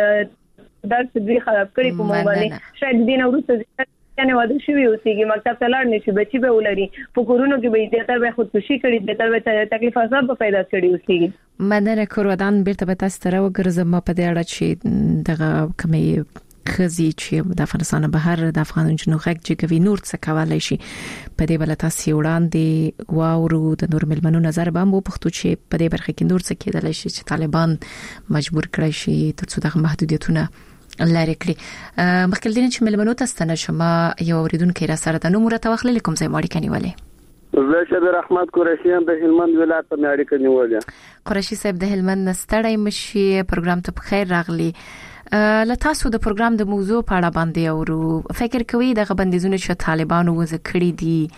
[SPEAKER 8] غد درس دوی خراب کړي په مو باندې شاید دین ورسته کنه واده شوی اوسېږي مکتب ته لاړ نشي بچي به ولري په کورونو کې به زیاتره به خودکشي کړي د تر به تکلیف اصاب به پیدا کړي اوسېږي
[SPEAKER 6] مدنه کورودان بیرته به تاسو ته وګرځم په دې اړه چې دغه کمې خزي چې د افغانستان بهر د افغان جنو غږ چې کوي نور څه کولای شي په دې بل تاسو وړاندې واورو د نور ملمنو نظر به مو پښتو چې په دې برخه کې نور څه کېدلی شي چې طالبان مجبور کړي شي ترڅو دغه محدودیتونه لاره کړی مخکې دین چې ملمنو ته ستنه شمه یو اوریدونکو را سره د نو مرته واخلې کوم ځای ماړی کني ولې
[SPEAKER 9] زه شبیر احمد قریشی هم د هلمند ولایت په ماړی کني ولې
[SPEAKER 6] قریشی صاحب د هلمند نستړی مشي پروګرام ته بخیر راغلی ل تاسو د پروګرام د موضوع په اړه باندې اورو فکر کوي د غبندیزونو چې طالبانو وځ کړی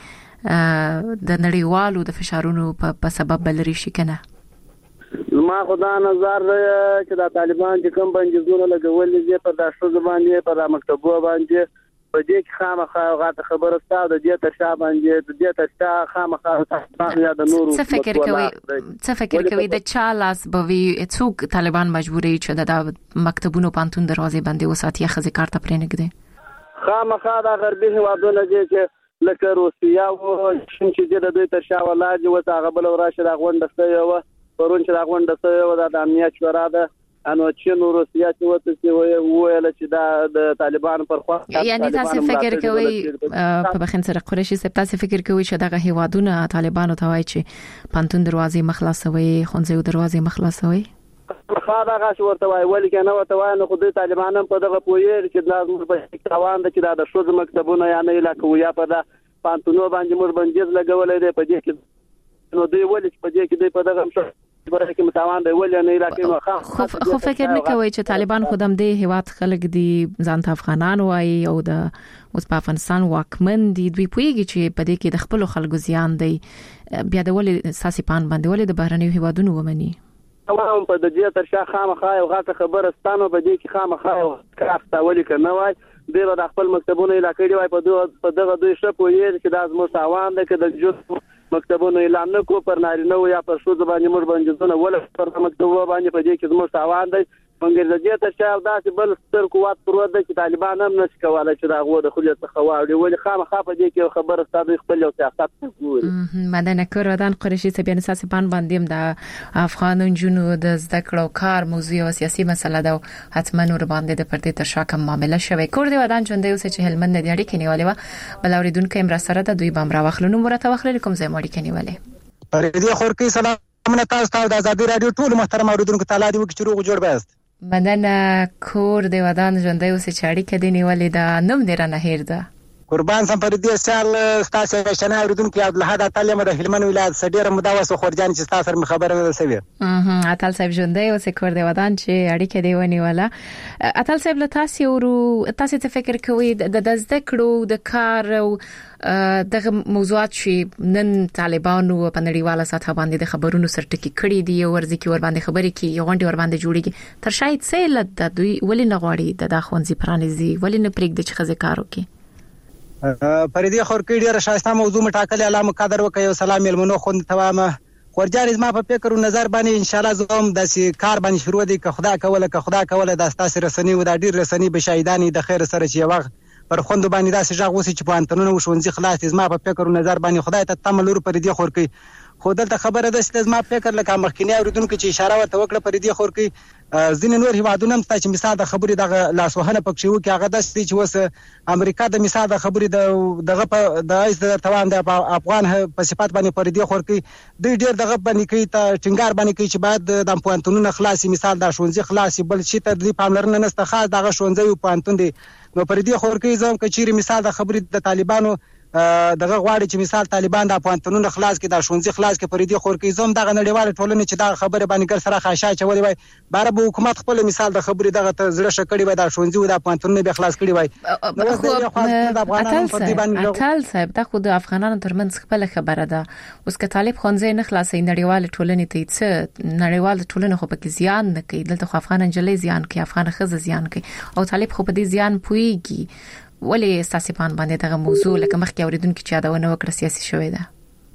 [SPEAKER 6] دي د نړیوالو د فشارونو په سبب بلري شي کنه
[SPEAKER 9] ما خدا نظر چې د طالبان چې کوم بندیزونه لګول دي په داشو باندې په مکتبو باندې په دې کې خامخا غاټه خبره ستاسو د دې تر شا باندې د دې تر شا خامخا تاسو یا د نورو
[SPEAKER 6] څه فکر کوي څه فکر کوي د چا لاس بوي څوک طالبان مجبوري چې د مکتبونو پانتون دروازې باندې وساتي خزي کارت پرې نګدي
[SPEAKER 9] خامخا د غربي هوادونو چې لکه روسیا او چې د دوی تر شا ولادي و هغه بل راشه د غونډه یو پرون چې دا غونډه سره د امنیت شورا ده انو چې نو روسیا چې وته چې ویل چې دا د طالبان پر خوا
[SPEAKER 6] یعنی تاسو فکر کوئ په بخین سره قریشي سپ تاسو فکر کوئ چې دغه هیوادونه طالبانو ته وایي چې پانتون دروازې مخلاصوي خونځو دروازې مخلاصوي
[SPEAKER 9] خاطر غاښ ورته وایي ولې کنه ورته وایي نو خو د طالبانو په دغه پوهیر چې لازم په توان د چې د شوز مکتبونه یا نه علاقه ویا په دا پانتونو باندې مر بندیز لګولې ده په دې کې نو دوی ولې په دې کې دوی په دغه برای کې متوان دی ولې نه علاقې نو
[SPEAKER 6] خو خو فکر نه کوي چې طالبان خودم د هیواد خلک دي ځان ته افغانان وایي او د اوس په افغانستان واکمن دي دوی پویږي چې په دې کې د خپل خلکو زیان دی بیا د ولې ساسي پان باندې ولې د بهرنیو هیوادونو ومني
[SPEAKER 9] تمام په د دې تر شا خامخا یو غاټه خبره ستانو په دې کې خامخا یو کارخته ولې کنه وای د د خپل مکتبونو علاقې دی وای په دغه په دغه دوی شپو یې چې د ازمو تاوان ده کې د جو مکتبونو اعلان نه کو پر نارینه یا پر شو زبانی مر باندې ځنه ول پر مکتبو باندې په دې کې زموږ تاوان دی مونږ د دې ته شاو داسې بل ستر قوت پروت ده چې طالبان هم نشي کولای چې دا غو د خلیت څخه واړي ولې خامخا په دې کې خبره ستاسو خپل یو سیاست ګوري
[SPEAKER 6] مدنه کورودان قریشي سبیان اساسي پان باندې د افغان جنو د زده کړو کار موضوع او سیاسي مسله ده حتما ور باندې د پردي تر شاکم معاملې شوي کور دی ودان چوندې اوس چې هلمند د اړیکې نیولې و بل اوریدونکو امر سره د دوی بام راوخلونو مرته وخلل کوم ځای مړی کې نیولې
[SPEAKER 10] پردي خور کې سلام نه تاسو ته د ازادي رادیو ټول محترم اوریدونکو تعالی دی چې روغ جوړ بست
[SPEAKER 6] مدنه کور دی ودان ژوندۍ اوس چې اړیکې دی نیولې ده نوم دی را نه هیر ده
[SPEAKER 10] قربان سم پر دې سال تاسو شنه اوریدونکو عبدالحد تعلیم د هلمند ولایت سډیر مداوس خورجان چې تاسو سره خبره ده سوي
[SPEAKER 6] اه اتل صاحب ژوندۍ اوس کور دی ودان چې اړیکې دی ونیوله اتل صاحب له تاسو ورو تاسو ته فکر کوئ د زده کړو د کار او دغه موضوعات چې نن طالبانو په نړیواله سطح باندې د خبرونو سرټکی کړي دي او ورځي کې ور باندې خبرې کې یو غونډه ور باندې جوړیږي تر شاید سیل د دوی ولې نه غواړي د داخونځي پرانیزي ولې نه پرېږدي چې خزه کار وکړي
[SPEAKER 10] پردي خور کې ډیره شایسته موضوع مټاکلې علامه قدر وکي او سلام ملمنو خوند توامه ورجان زما په فکر او نظر باندې ان شاء الله زوم د کار باندې شروع دي که خدا کوله که خدا کوله د تاسو رسنی و د ډیر رسنی بشایدانی د خیر سره چې وغ پر خوند باندې داسې ځغ وسی چې په انټرنیټ وشونځي خلاص زما په فکر او نظر باندې خدای ته تملور پردي خور کې خو دلته خبره ده چې زما فکر لکه مخکینی اوریدونکو چې اشاره ورته وکړه پردي خور کې ځین نور هیوادونه هم چې مثال د خبرې د لاسوهنه پکښې وو کې هغه د چې وس امریکا د مثال د خبرې د دغه په د ایس د توان د افغان په صفات باندې پردي خور کې دوی ډیر دغه باندې کوي ته ټینګار باندې کوي چې باید د پوانتونونو خلاصي مثال د شونځي خلاصي بل شي ته د پاملرنه نسته خاص دغه شونځي پوانتون دي نو پردي خور کې زم کچيري مثال د خبرې د طالبانو دغه غواړي چې مثال طالبان د پوانتونونو خلاص کې د شونځي خلاص کې پردي خور کې زم دغه نړیواله ټولنه چې دا خبره باندې ګر سره خاصه چولې وای بار به حکومت خپل مثال د خبرې دغه ته زړه شکړې وای د شونځي او د پوانتونونو به خلاص کړي وای
[SPEAKER 6] اتل صاحب دا خو د افغانانو ترمنځ خپل خبره ده اوس که طالب خونځي نه خلاصې نړیواله ټولنه ته څه نړیواله ټولنه خو پکې زیان نه کوي دلته خو افغان انجلې زیان کوي افغان خزه زیان کوي او طالب خو په دې زیان پويږي ولې ساسي پان باندې دغه موضوع لکه مخکې اوریدونکو چې یادونه وکړه سیاسي شوې ده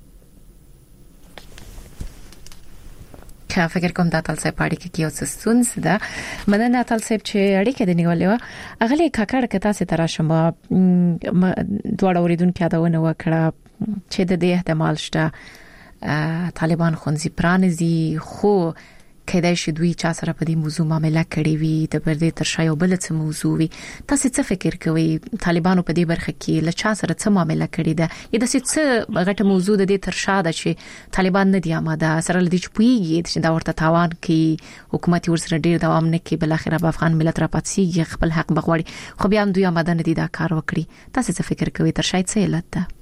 [SPEAKER 6] که فکر کوم د اتل صاحب اړیکې کې یو څه ستونزه ده مننه اتل صاحب چې اړیکې د نیولې و اغلی کاکړ کته سي تر شم دوړ اوریدونکو یادونه وکړه چې د دې احتمال شته طالبان خونځي پرانیزي خو کله چې دوی چا سره په دې موضوع معاملې کړې وي د پردې تر شا یو بل څه موضوع وي تاسو څه فکر کوئ طالبانو په دې برخه کې له چا سره څه معاملې کړې ده یا د څه غټه موضوع د دې تر شا ده چې طالبان نه دی آماده سره لدی چې پویږي چې دا ورته تاوان کوي حکومت ورسره ډیر دوام نه کوي بل اخر به افغان ملت را پاتسي خپل حق بغوړي خو بیا دوی آماده نه دي دا کار وکړي تاسو څه فکر کوئ تر شاید څه علت ده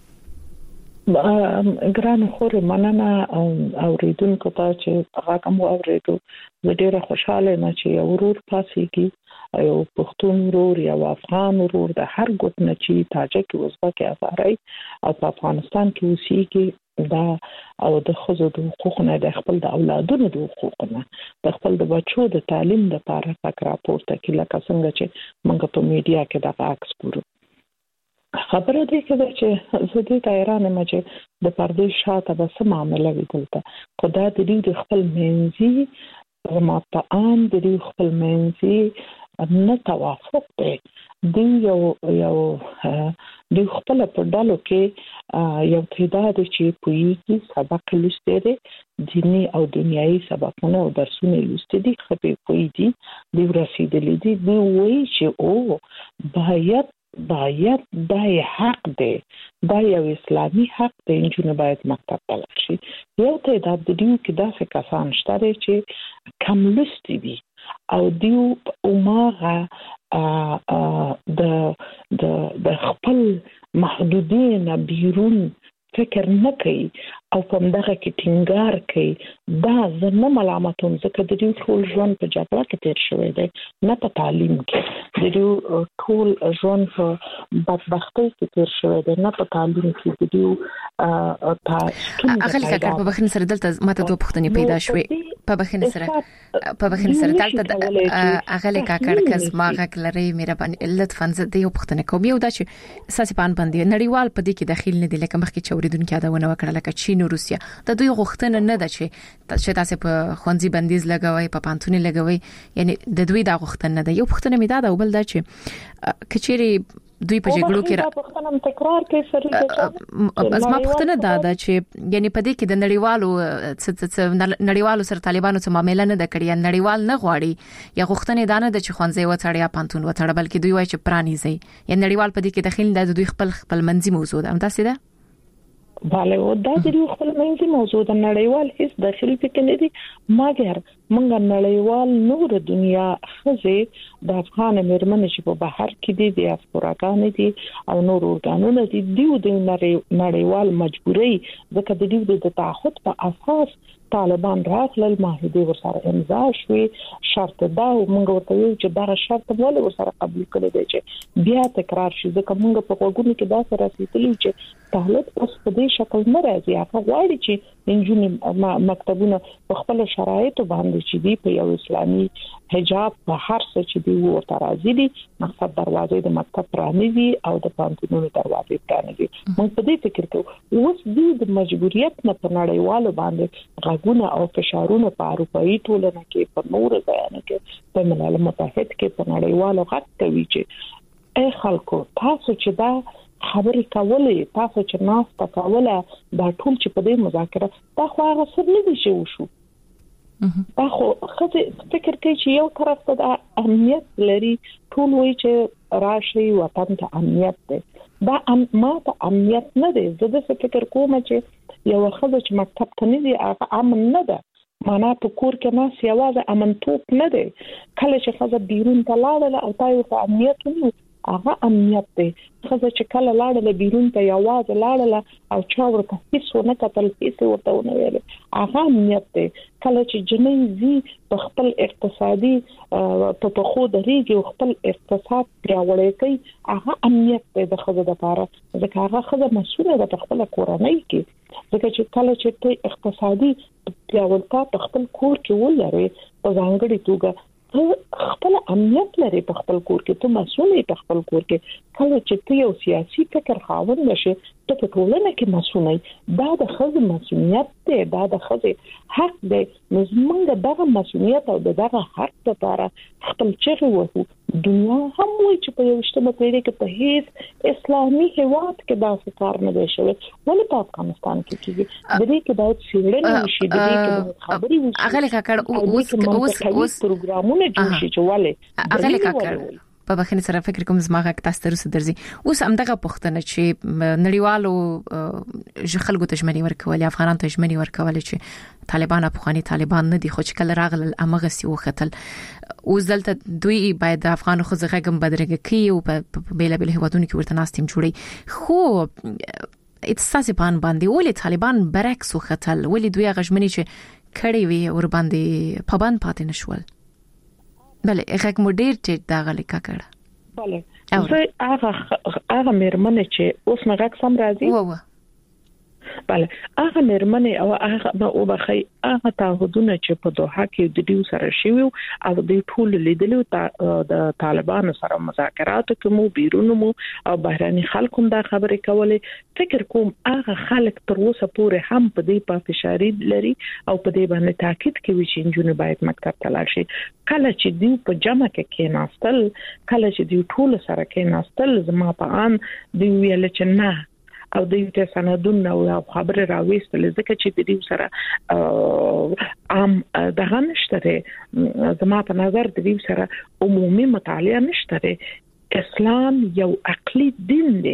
[SPEAKER 5] ګران خور مننه اوریدونکو ته چې هغه کوم اوریدو زه ډیره خوشاله یم چې یو ورور پاسيږي یو پښتون ورور یا افغان ورور د هر ګوت نه چې تاجک ازبک افغاني او په افغانستان کې اوسېږي دا او د خزو د حقوقونه د خپل د اولادونو د حقوقونه د خپل د بچو د تعلیم لپاره فکر راپورته کې لکه څنګه چې موږ په میډیا کې دا عکس ګورو خبره دې کړه چې زه دې تایران ما چې د پردې شاته به سم معاملې وکړه خدا دې د خپل منځي ما په ان دې خپل منځي نه توافق دی دی یو یو د خپل په ډالو کې یو تعداد چې پویږي سبق لسته دي دینی او دنیایي سبقونه او درسونه لسته دي خپې پوی دي د رسیدلې دي دی وایي چې او باید باید دا حق دی دا یو اسلامي حق دی چې باید مکتب ته لاړ شي یو تعداد د دیو کې داسې کسان شته چې کم لستی دي او دیو عمره د د د خپل محدودین بیرون فکر نه کوي او په دغه کې ټینګار کوي دا زنه ملامتوم ځکه د دې ټول ژوند په جګړه کې تیر شوی دی نه په تعلیم کې د دې ټول ژوند په بدبختۍ کې تیر شوی دی نه په تعلیم کې د دې
[SPEAKER 6] اغلی کاکړ په بخښنې سره دلته ماته دوه پوښتنې پیدا شوې په بخښنې سره په بخښنې سره دلته اغلی کاکړ کس ما غک لري مهرباني لطفا زه د یو پوښتنه کوم یو دا چې اساسي پان باندې نړیوال په دې کې داخل نه دي لکه مخکې چوریدونکو یادونه وکړه لکه چین او روسیا د دوی غوښتنه نه ده چې چې تاسو په خوندزي بندیز لګوي په پانتونی لګوي یعنی د دوی د غوښتنه نه ده یو پوښتنه مې دا ده بل دا چې کچيري دوی په جګړو کې را
[SPEAKER 5] پښتنم تکرار کوي فرید
[SPEAKER 6] بس ما پښتنه دا ده چې یعنی په دې کې د نړیوالو نړیوالو سره طالبانو سره معاملې نه د کړی نړیوال نه غواړي یا غوښتنه دا نه ده چې خوندزي وڅړي یا پانتون وڅړي بلکې دوی وایي چې پرانیزي یا نړیوال په دې کې داخل د دوی خپل خپل منځي موضوع ده هم تاسو ده
[SPEAKER 5] bale و دا د یو خپل منځي موضوع د نړیوال هیڅ داخلي فکر نه دي مګر موږ نړیوال نور دنیا خزه د افغان مرمنې چې په بهر کې دي د افراګان دي او نور اورګانونه دي دیو د نړیوال مجبوري ځکه د دیو د تعهد په اساس طالبان راغلل معاهده ورسره امضا شوې شرط دا موږ ورته یو چې دا شرط ول ورسره قبول کړی دی چې بیا تکرار شي ځکه موږ په وګونو کې دا سره رسیدلی چې طالب اوس په دې شکل نه راځي هغه غواړي چې انجونې مکتبونه په خپل شرایطو باندې چې دی په یو اسلامي حجاب په هر څه چې دی ورته راځي دي مقصد دروازې د مکتب پرانیزي او د پانتونونو دروازې پرانیزي موږ په دې فکر کوو اوس دې د مجبوریت نه په نړیوالو باندې غوونه او فشارونه په اروپאי ټولنه کې په نور ځایونو کې په ملل متحد کې په نړیوالو غږ کوي چې اي خلکو تاسو چې دا خبرې کولې تاسو چې ناس تکوله دا ټول چې په دې مذاکره دا خو هغه سر نه دي چې وشو دا خو خزه فکر کوي چې یو طرف ته د امنیت لري ټول وایي چې راشي وطن ته امنیت دی دا ما ته امنیت نه دی زه د فکر کوم چې یو خزه چې مکتب ته نه دی هغه امن نه ده معنا په کور کې ناس یوازې امن توپ نه دی کله چې خزه بیرون ته لاړه او تاسو ته امنیت نه هغه امنیت دی خزه چې کله لاړه بیرون ته یوازې لاړه او چا ورته هیڅ نه کتل هیڅ ورته نه ویل هغه امنیت دی کله چې جنۍ زی په خپل اقتصادي په پخو درېږي او خپل اقتصاد پیاوړی کوي هغه امنیت دی د خزه لپاره ځکه هغه خزه مسؤله ده په خپل کورنۍ کې ځکه چې کله چې ته اقتصادي پیاوړتیا په خپل کور کې ولري په ځانګړي توګه خپل امنیت لري په خپل کور کې ته مسؤل یې په خپل کور کې کله چې ته یو سیاسي فکر خاوند نشې ته په ټولنه کې مسؤل یې دا د خزه مسؤلیت دی دا د خزه حق دی نو موږ دغه مسؤلیت او دغه حق لپاره خپل چغې وهو دنیا هم وایي چې په یوشتمه پیړۍ کې په هیڅ اسلامي هیواد کې دا کار نه دی شوی ولې په افغانستان کې کېږي د دې کې باید څېړنې وشي د دې کې خبرې وشي
[SPEAKER 6] هغه کاکړ اوس اوس
[SPEAKER 5] پروګرامونه جوړ شي چې ولې
[SPEAKER 6] هغه کاکړ په بخښنې سره فکر کوم زماغه تاسو ته رسې درځي اوس همدغه پښتنه چې نړیوالو خلکو ته ژمنې ورکول افغانان ته ژمنې ورکول چې طالبان افغاني طالبان نه دي خو چې کله راغل امغه سی وختل اوس دلته دوی باید د افغان خو زغم بدرګه کوي او په بیل بیل هوادونو کې ورته ناستیم جوړي خو اتصاص پان باندې ولې طالبان برعکس وختل ولې دوی غژمنې چې کړي وي ور باندې پابند پاتې نشول بله هغه مدیر چې دا غلي کا کړه
[SPEAKER 5] بله زه هغه هغه مرمنه چې اوس مګه سم راځي
[SPEAKER 6] و و
[SPEAKER 5] بله هغه مرمنه او هغه او بخي هغه تعهدونه چې په دوحه کې د دیو سره شوی او د ټول لیدلو د طالبانو سره مذاکرات کوم بیرون مو او بهراني خلکو دا خبرې کولې فکر کوم هغه خلک تر اوسه پورې هم په دې په فشاري لري او په دې باندې تاکید کوي چې انجونې باید مکتب ته لاړ شي کله چې دیو په جمع کې کېناستل کله چې دیو ټول سره کېناستل زما په ان دی ویل چې نه او د یو سندونه او خبره راوېستل ځکه چې د دې سره عام دغه نشته زما په نظر د دې سره عمومي مطالعه نشته اسلام یو عقلي دین دی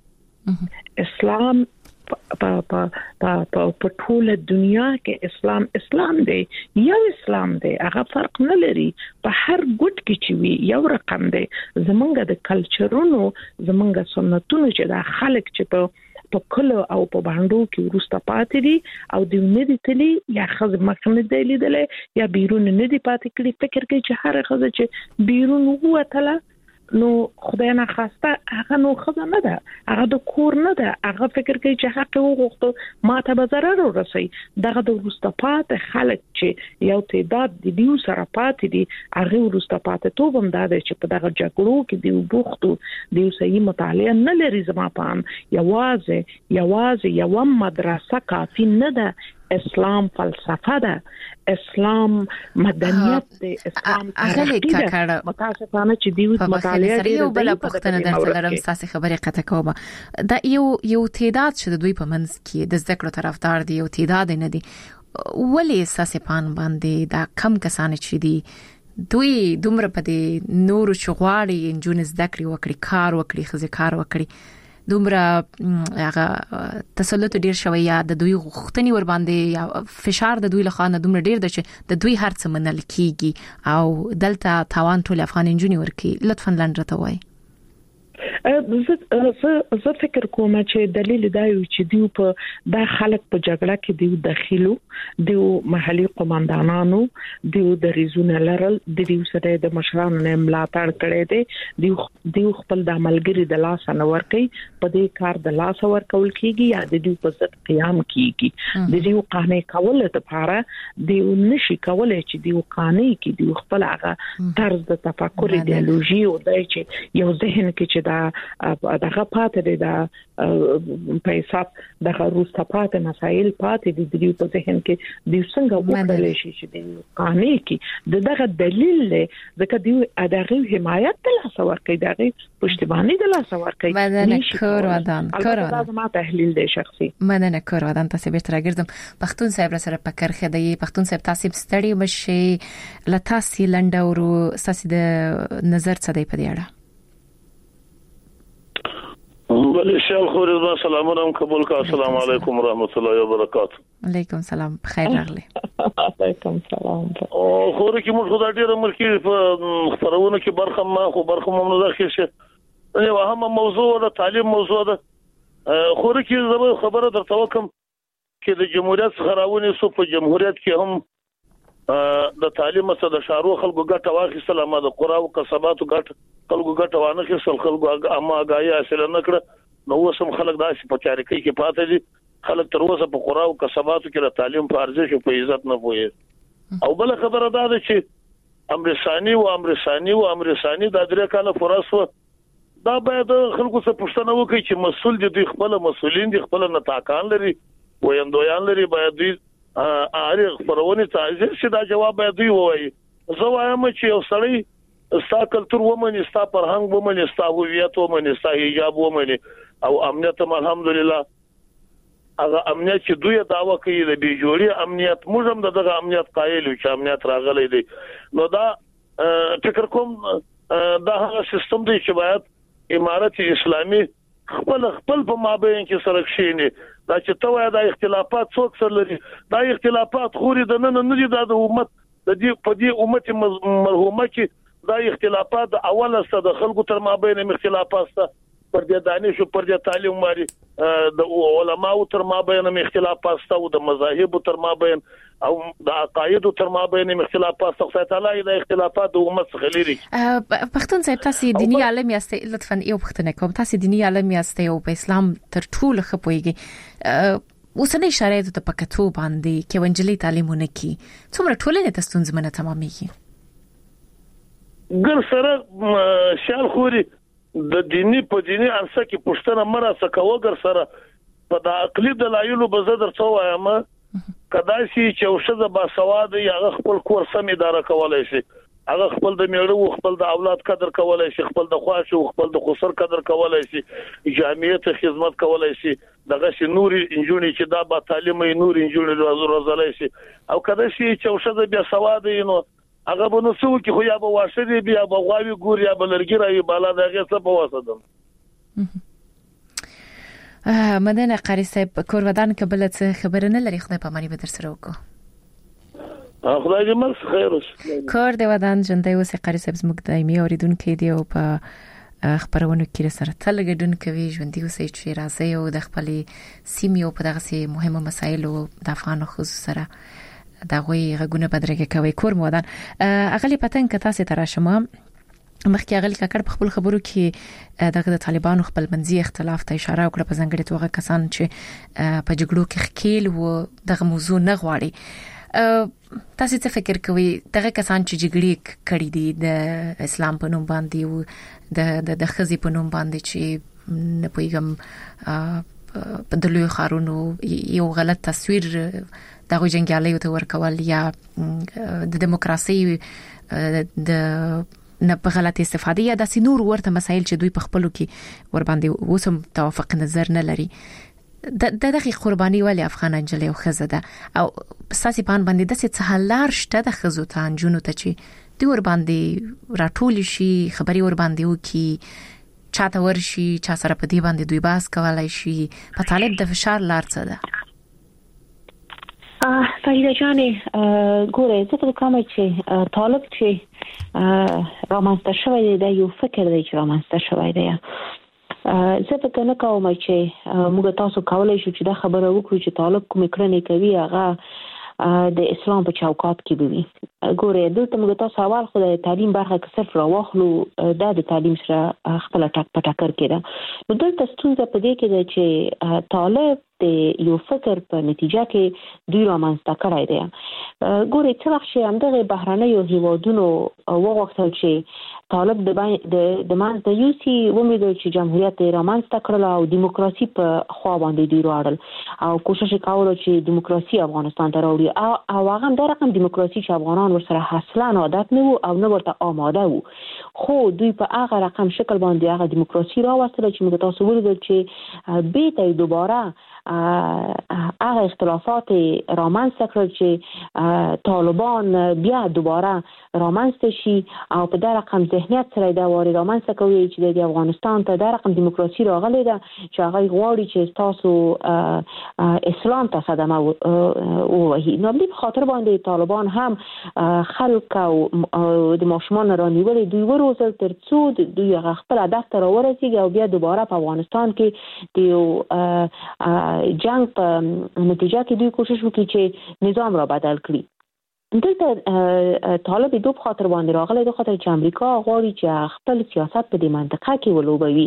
[SPEAKER 5] اسلام په په په په ټول دنیا کې اسلام اسلام دی یو اسلام دی هغه فرق نه لري په هر ګوټ کې چې وي یو رقم دی زمونږ د کلچرونو زمونږ سنتونو چې د خلک چې په
[SPEAKER 11] په کله او په باندې کې ورسته پاتې دي او د نه دي تلي یا خزه مخنه دی لیدلې یا بیرون نه دي پاتې کړي. فکر کوي چې هر خزه چې بیرون ووتله نو خدای نه خواسته هغه نو خزه نه ده، هغه د کور نه ده، هغه فکر کوي چې حق وغوښته ماته به ضرر ورسي. دغه د ورسته پاتې خلک چې یو تعداد د دیو سره پاتې دي هغه ورسته پاتې توبم دا چې په دغه جګړو کې دی وبختو دیو صحیح مطالعه نه لري. زما پام یوازې یوازې یو مدرسه کافی نه ده. اسلام فلسفه ده، اسلام مدنیت ده، اسلام
[SPEAKER 6] تاریخ ده.
[SPEAKER 11] متاسفانه چې دیو مطالعه
[SPEAKER 6] لري او بل پښتنه درته لرم ساسي خبره قطع کوم. دا یو یو تعداد چې د دوی په منځ کې د ذکر طرفدار دي او تعداد نه دي، ولی ساسي پان باندې دا کم کسان چې دي دوی دومره په دې نور شغواړي انجون ذکر وکړي، کار وکړي، خزه کار وکړي، دومره هغه تسلط ډیر شوی یا د دوی غوښتنې ور باندې یا فشار د دوی له خانه دومره ډیر د چې د دوی هرڅ منل کیږي او دلته تاوان ټول افغان انجونی ورکی. لطفا لنډه وای.
[SPEAKER 11] زه زه فکر کوم چې دلیل دا یو چې دیو په د خلک په جګړه کې دیو داخلو، دیو محلي قومندانانو، دیو د ریزونه لرل، دیو سره د مشرانو نه ملاتړ کړي دي، دیو دیو خپل د عملګری د لاس نه ورکي په دې کار د لاس ورکول کیږي یا د دیو په ضد قیام کیږي. د دیو قانې کول لپاره دیو نشي کولای چې دیو قانې کې دیو خپل هغه طرز د تفکر ایدئولوژي او د چې یو ذهن کې چې دا دغه پاتې دي دا په حساب دغه روسته پاتې مسایل پاتې دي د په ذهن کې د څنګه وکړل شي چې د قانون کې دغه دلیل له ځکه دی دغه حمایت د لاس ورکړي دغه پښتیبانی د لاس ورکړي.
[SPEAKER 6] مننه کور ودان کور
[SPEAKER 11] ودان ما تحلیل دی شخصي.
[SPEAKER 6] مننه کور ودان تاسو به تر راګرځم. پښتون صاحب سره پکر خدای پښتون صاحب تاسو ستړي مشه لتاسي لنډه ورو ساسي د نظر څه دی په دې اړه؟
[SPEAKER 12] بله شال خوري زما سلامونه قبول کا. السلام علیکم ورحمت الله وبرکاته.
[SPEAKER 6] علیکم سلام بخیر راغلی.
[SPEAKER 11] علیکم سلام.
[SPEAKER 12] او خوري کې موږ خدای ډیر عمر کې په خبرونه کې برخه ما خو برخه مو نه ځکه چې یو اهم موضوع د تعلیم موضوع ده. خوري کې زما خبره درته وکم چې د جمهوریت خراونې سو په جمهوریت کې هم د تعلیم څخه د شارو خلکو ګټه واخیستل، ما د قرا او کسباتو ګټه خلکو ګټه وانه خیستل، خلکو اما غایا اصل نه کړ. نو وسم خلک داسې په چارکۍ کې پاتې دي. خلک تر اوسه په قرا او کسباتو کې د تعلیم په ارزښت او په عزت نه پوهي. او بل خبره دا ده چې امرسانی او امرسانی او امرسانی د درې کاله فرصو دا باید خلکو څخه پوښتنه وکړي چې مسول دي خپل مسولین دي خپل نتاکان لري ویندویان لري باید دوی اړ خبرونه تعزیز شي. دا جواب باید دوی وایي. زه وایم چې یو سړی ستا کلتور ومني، ستا فرهنګ ومني، ستا هویت ومني، ستا حجاب ومني او امنیت الحمدلله هغه امنیت چې دوی داوا کوي د بي جوړي امنیت موږ هم دغه امنیت قایل یو چې امنیت راغلی دی. نو دا فکر کوم دا هغه سیستم دی چې باید امارت اسلامي خپل خپل په مابین کې سره کښینی. دا چې توای دا اختلافات څوک سره لري، دا اختلافات خوري د نن نه دي د امت د دې په دې امت مرحومه کې دا اختلافات د اول است د خلکو تر مابین اختلافات است پر دې دانش او پر دې تعلیم ماري د علماو تر مابین اختلافات است او د مذاهب تر مابین او د عقاید تر مابین اختلافات است. تعالی د اختلافات د امت څخه لري.
[SPEAKER 6] پښتون صاحب تاسو دینی عالم یاست، لطفا یو پښتنه کوم تاسو دینی عالم یاست او په اسلام تر ټولو خپويږي. اوسنۍ شرایط ته پکتو باندې کې ونجلي تعلیمونه کی څومره ټولنه ته ستونزمنه تمامېږي.
[SPEAKER 12] ګر سره شال خوري د دینی په دینی ارسه کې پښتنه مرسته کوو. ګر سره په د عقلي دلایلو به زه درته وایم کداسي چې اوسه با سواد یا خپل کور سم اداره کولای شي، هغه خپل د میړو خپل د اولاد قدر کولای شي، خپل د خواش او خپل د خسر قدر کولای شي، جامعیت خدمت کولای شي، دغه شي نور انجونی چې دا با تعلیمي نور انجونی روزلای شي. او کداسي چې اوسه بیا سواد نو هغه به نو څو کې خو یا به واشه دی بیا به غواوی ګور یا به لرګي راوي بالا دغه څه په واسطه.
[SPEAKER 6] مدنه قاری صاحب کور ودان کبل څه خبر نه لري، خدای په مانی به در سره وکړو.
[SPEAKER 12] خدای دې مل خیر وش.
[SPEAKER 6] کور دی ودان جنده اوس قاری صاحب زموږ دایمي اوریدونکو دی او په خبرونه کې سره تل ګډون کوي ژوندۍ اوسئ چې راځي او د خپل سیمې په دغه سي مهمه مسایل او د افغان خصوص سره دا غوي غونه بدرګه کوي کور مودان اغلی پتن که تاسو تر شمه مخکې اغلی ککړ په خپل خبرو کې دغه د طالبانو خپل منځي اختلاف ته اشاره وکړه په ځنګړي توګه کسان چې په جګړو کې خکیل و دغه موضوع نه غواړي تاسو څه فکر کوئ دغه کسان چې جګړې کړې دي د اسلام په نوم باندې او د د خزي په نوم باندې چې نه پوهیږم په دلوي خارونو یو غلط تصویر دغه جنگیالي ته ورکول یا د دیموکراسي د نه په غلط استفاده یا د سينور ورته مسایل چې دوی په خپلو کې ور باندې وسم توافق نظر نه لري د دغه قرباني ولې افغان انجلې او خزه ده او ساسي پان باندې د څه حلار شته د خزو ته انجونو ته چې دوی ور باندې راټول شي خبري ور باندې وکي چاته ورشي چا سره په دې باندې دوی باس کولای شي په طالب د فشار لار څه ده
[SPEAKER 7] اه فريده جانې ګوره زه په کومه چې طالب چې رامنځته شوی دی یو فکر دی چې رامنځته شوی دی زه فکر نه کوم چې موږ تاسو کولای شو چې دا خبره وکړو چې طالب کوم کړنې کوي هغه د اسلام په چوکاټ کې وي ګوره دلته موږ تاسو اول خو د تعلیم برخه کې صرف راوخلو دا د تعلیم سره خپل ټاک پټاکر کړه نو دلته ستونزه په دې کې ده چې طالب د یو فکر په نتیجه کې دوی رامنځته کړی دی ګوره څه وخت چې همدغه بهرنیو هیوادونو وغوښتل چې طالب د د د مان د یوسی ومید چې جمهوریت رامنځته کړل او دیموکراسي په خوا باندې دی راړل او کوشش وکاوه چې دیموکراسي افغانستان ته راوړي او هغه د رقم دیموکراسي چې افغانان ورسره اصلا عادت نه وو او نه ورته آماده وو خو دوی په هغه رقم شکل باندې هغه دیموکراسي راوستل چې موږ تاسو ولیدل چې به ته دوباره هغه اختلافات رامنځته کړل چې طالبان بیا دوباره رامنځته شي او په دغه رقم ذهنیت سره دا واري رامنځته کوي چې د افغانستان ته د رقم دیموکراسي راغلي ده چې هغه غواړي چې تاسو اسلام ته صدمه ووهي نو په خاطر باندې طالبان هم خلک او د ماشومان رانیولې دوی وروزل تر څو دوی هغه خپل هدف ته ورسیږي او بیا دوباره په افغانستان کې د جنگ په نتیجه کې دوی کوشش وکړي چې نظام را بدل کړي دلته طالب دوه خاطر باندې راغلی د خاطر چې امریکا غواړي چې خپل سیاست په دې منطقه کې ولوبوي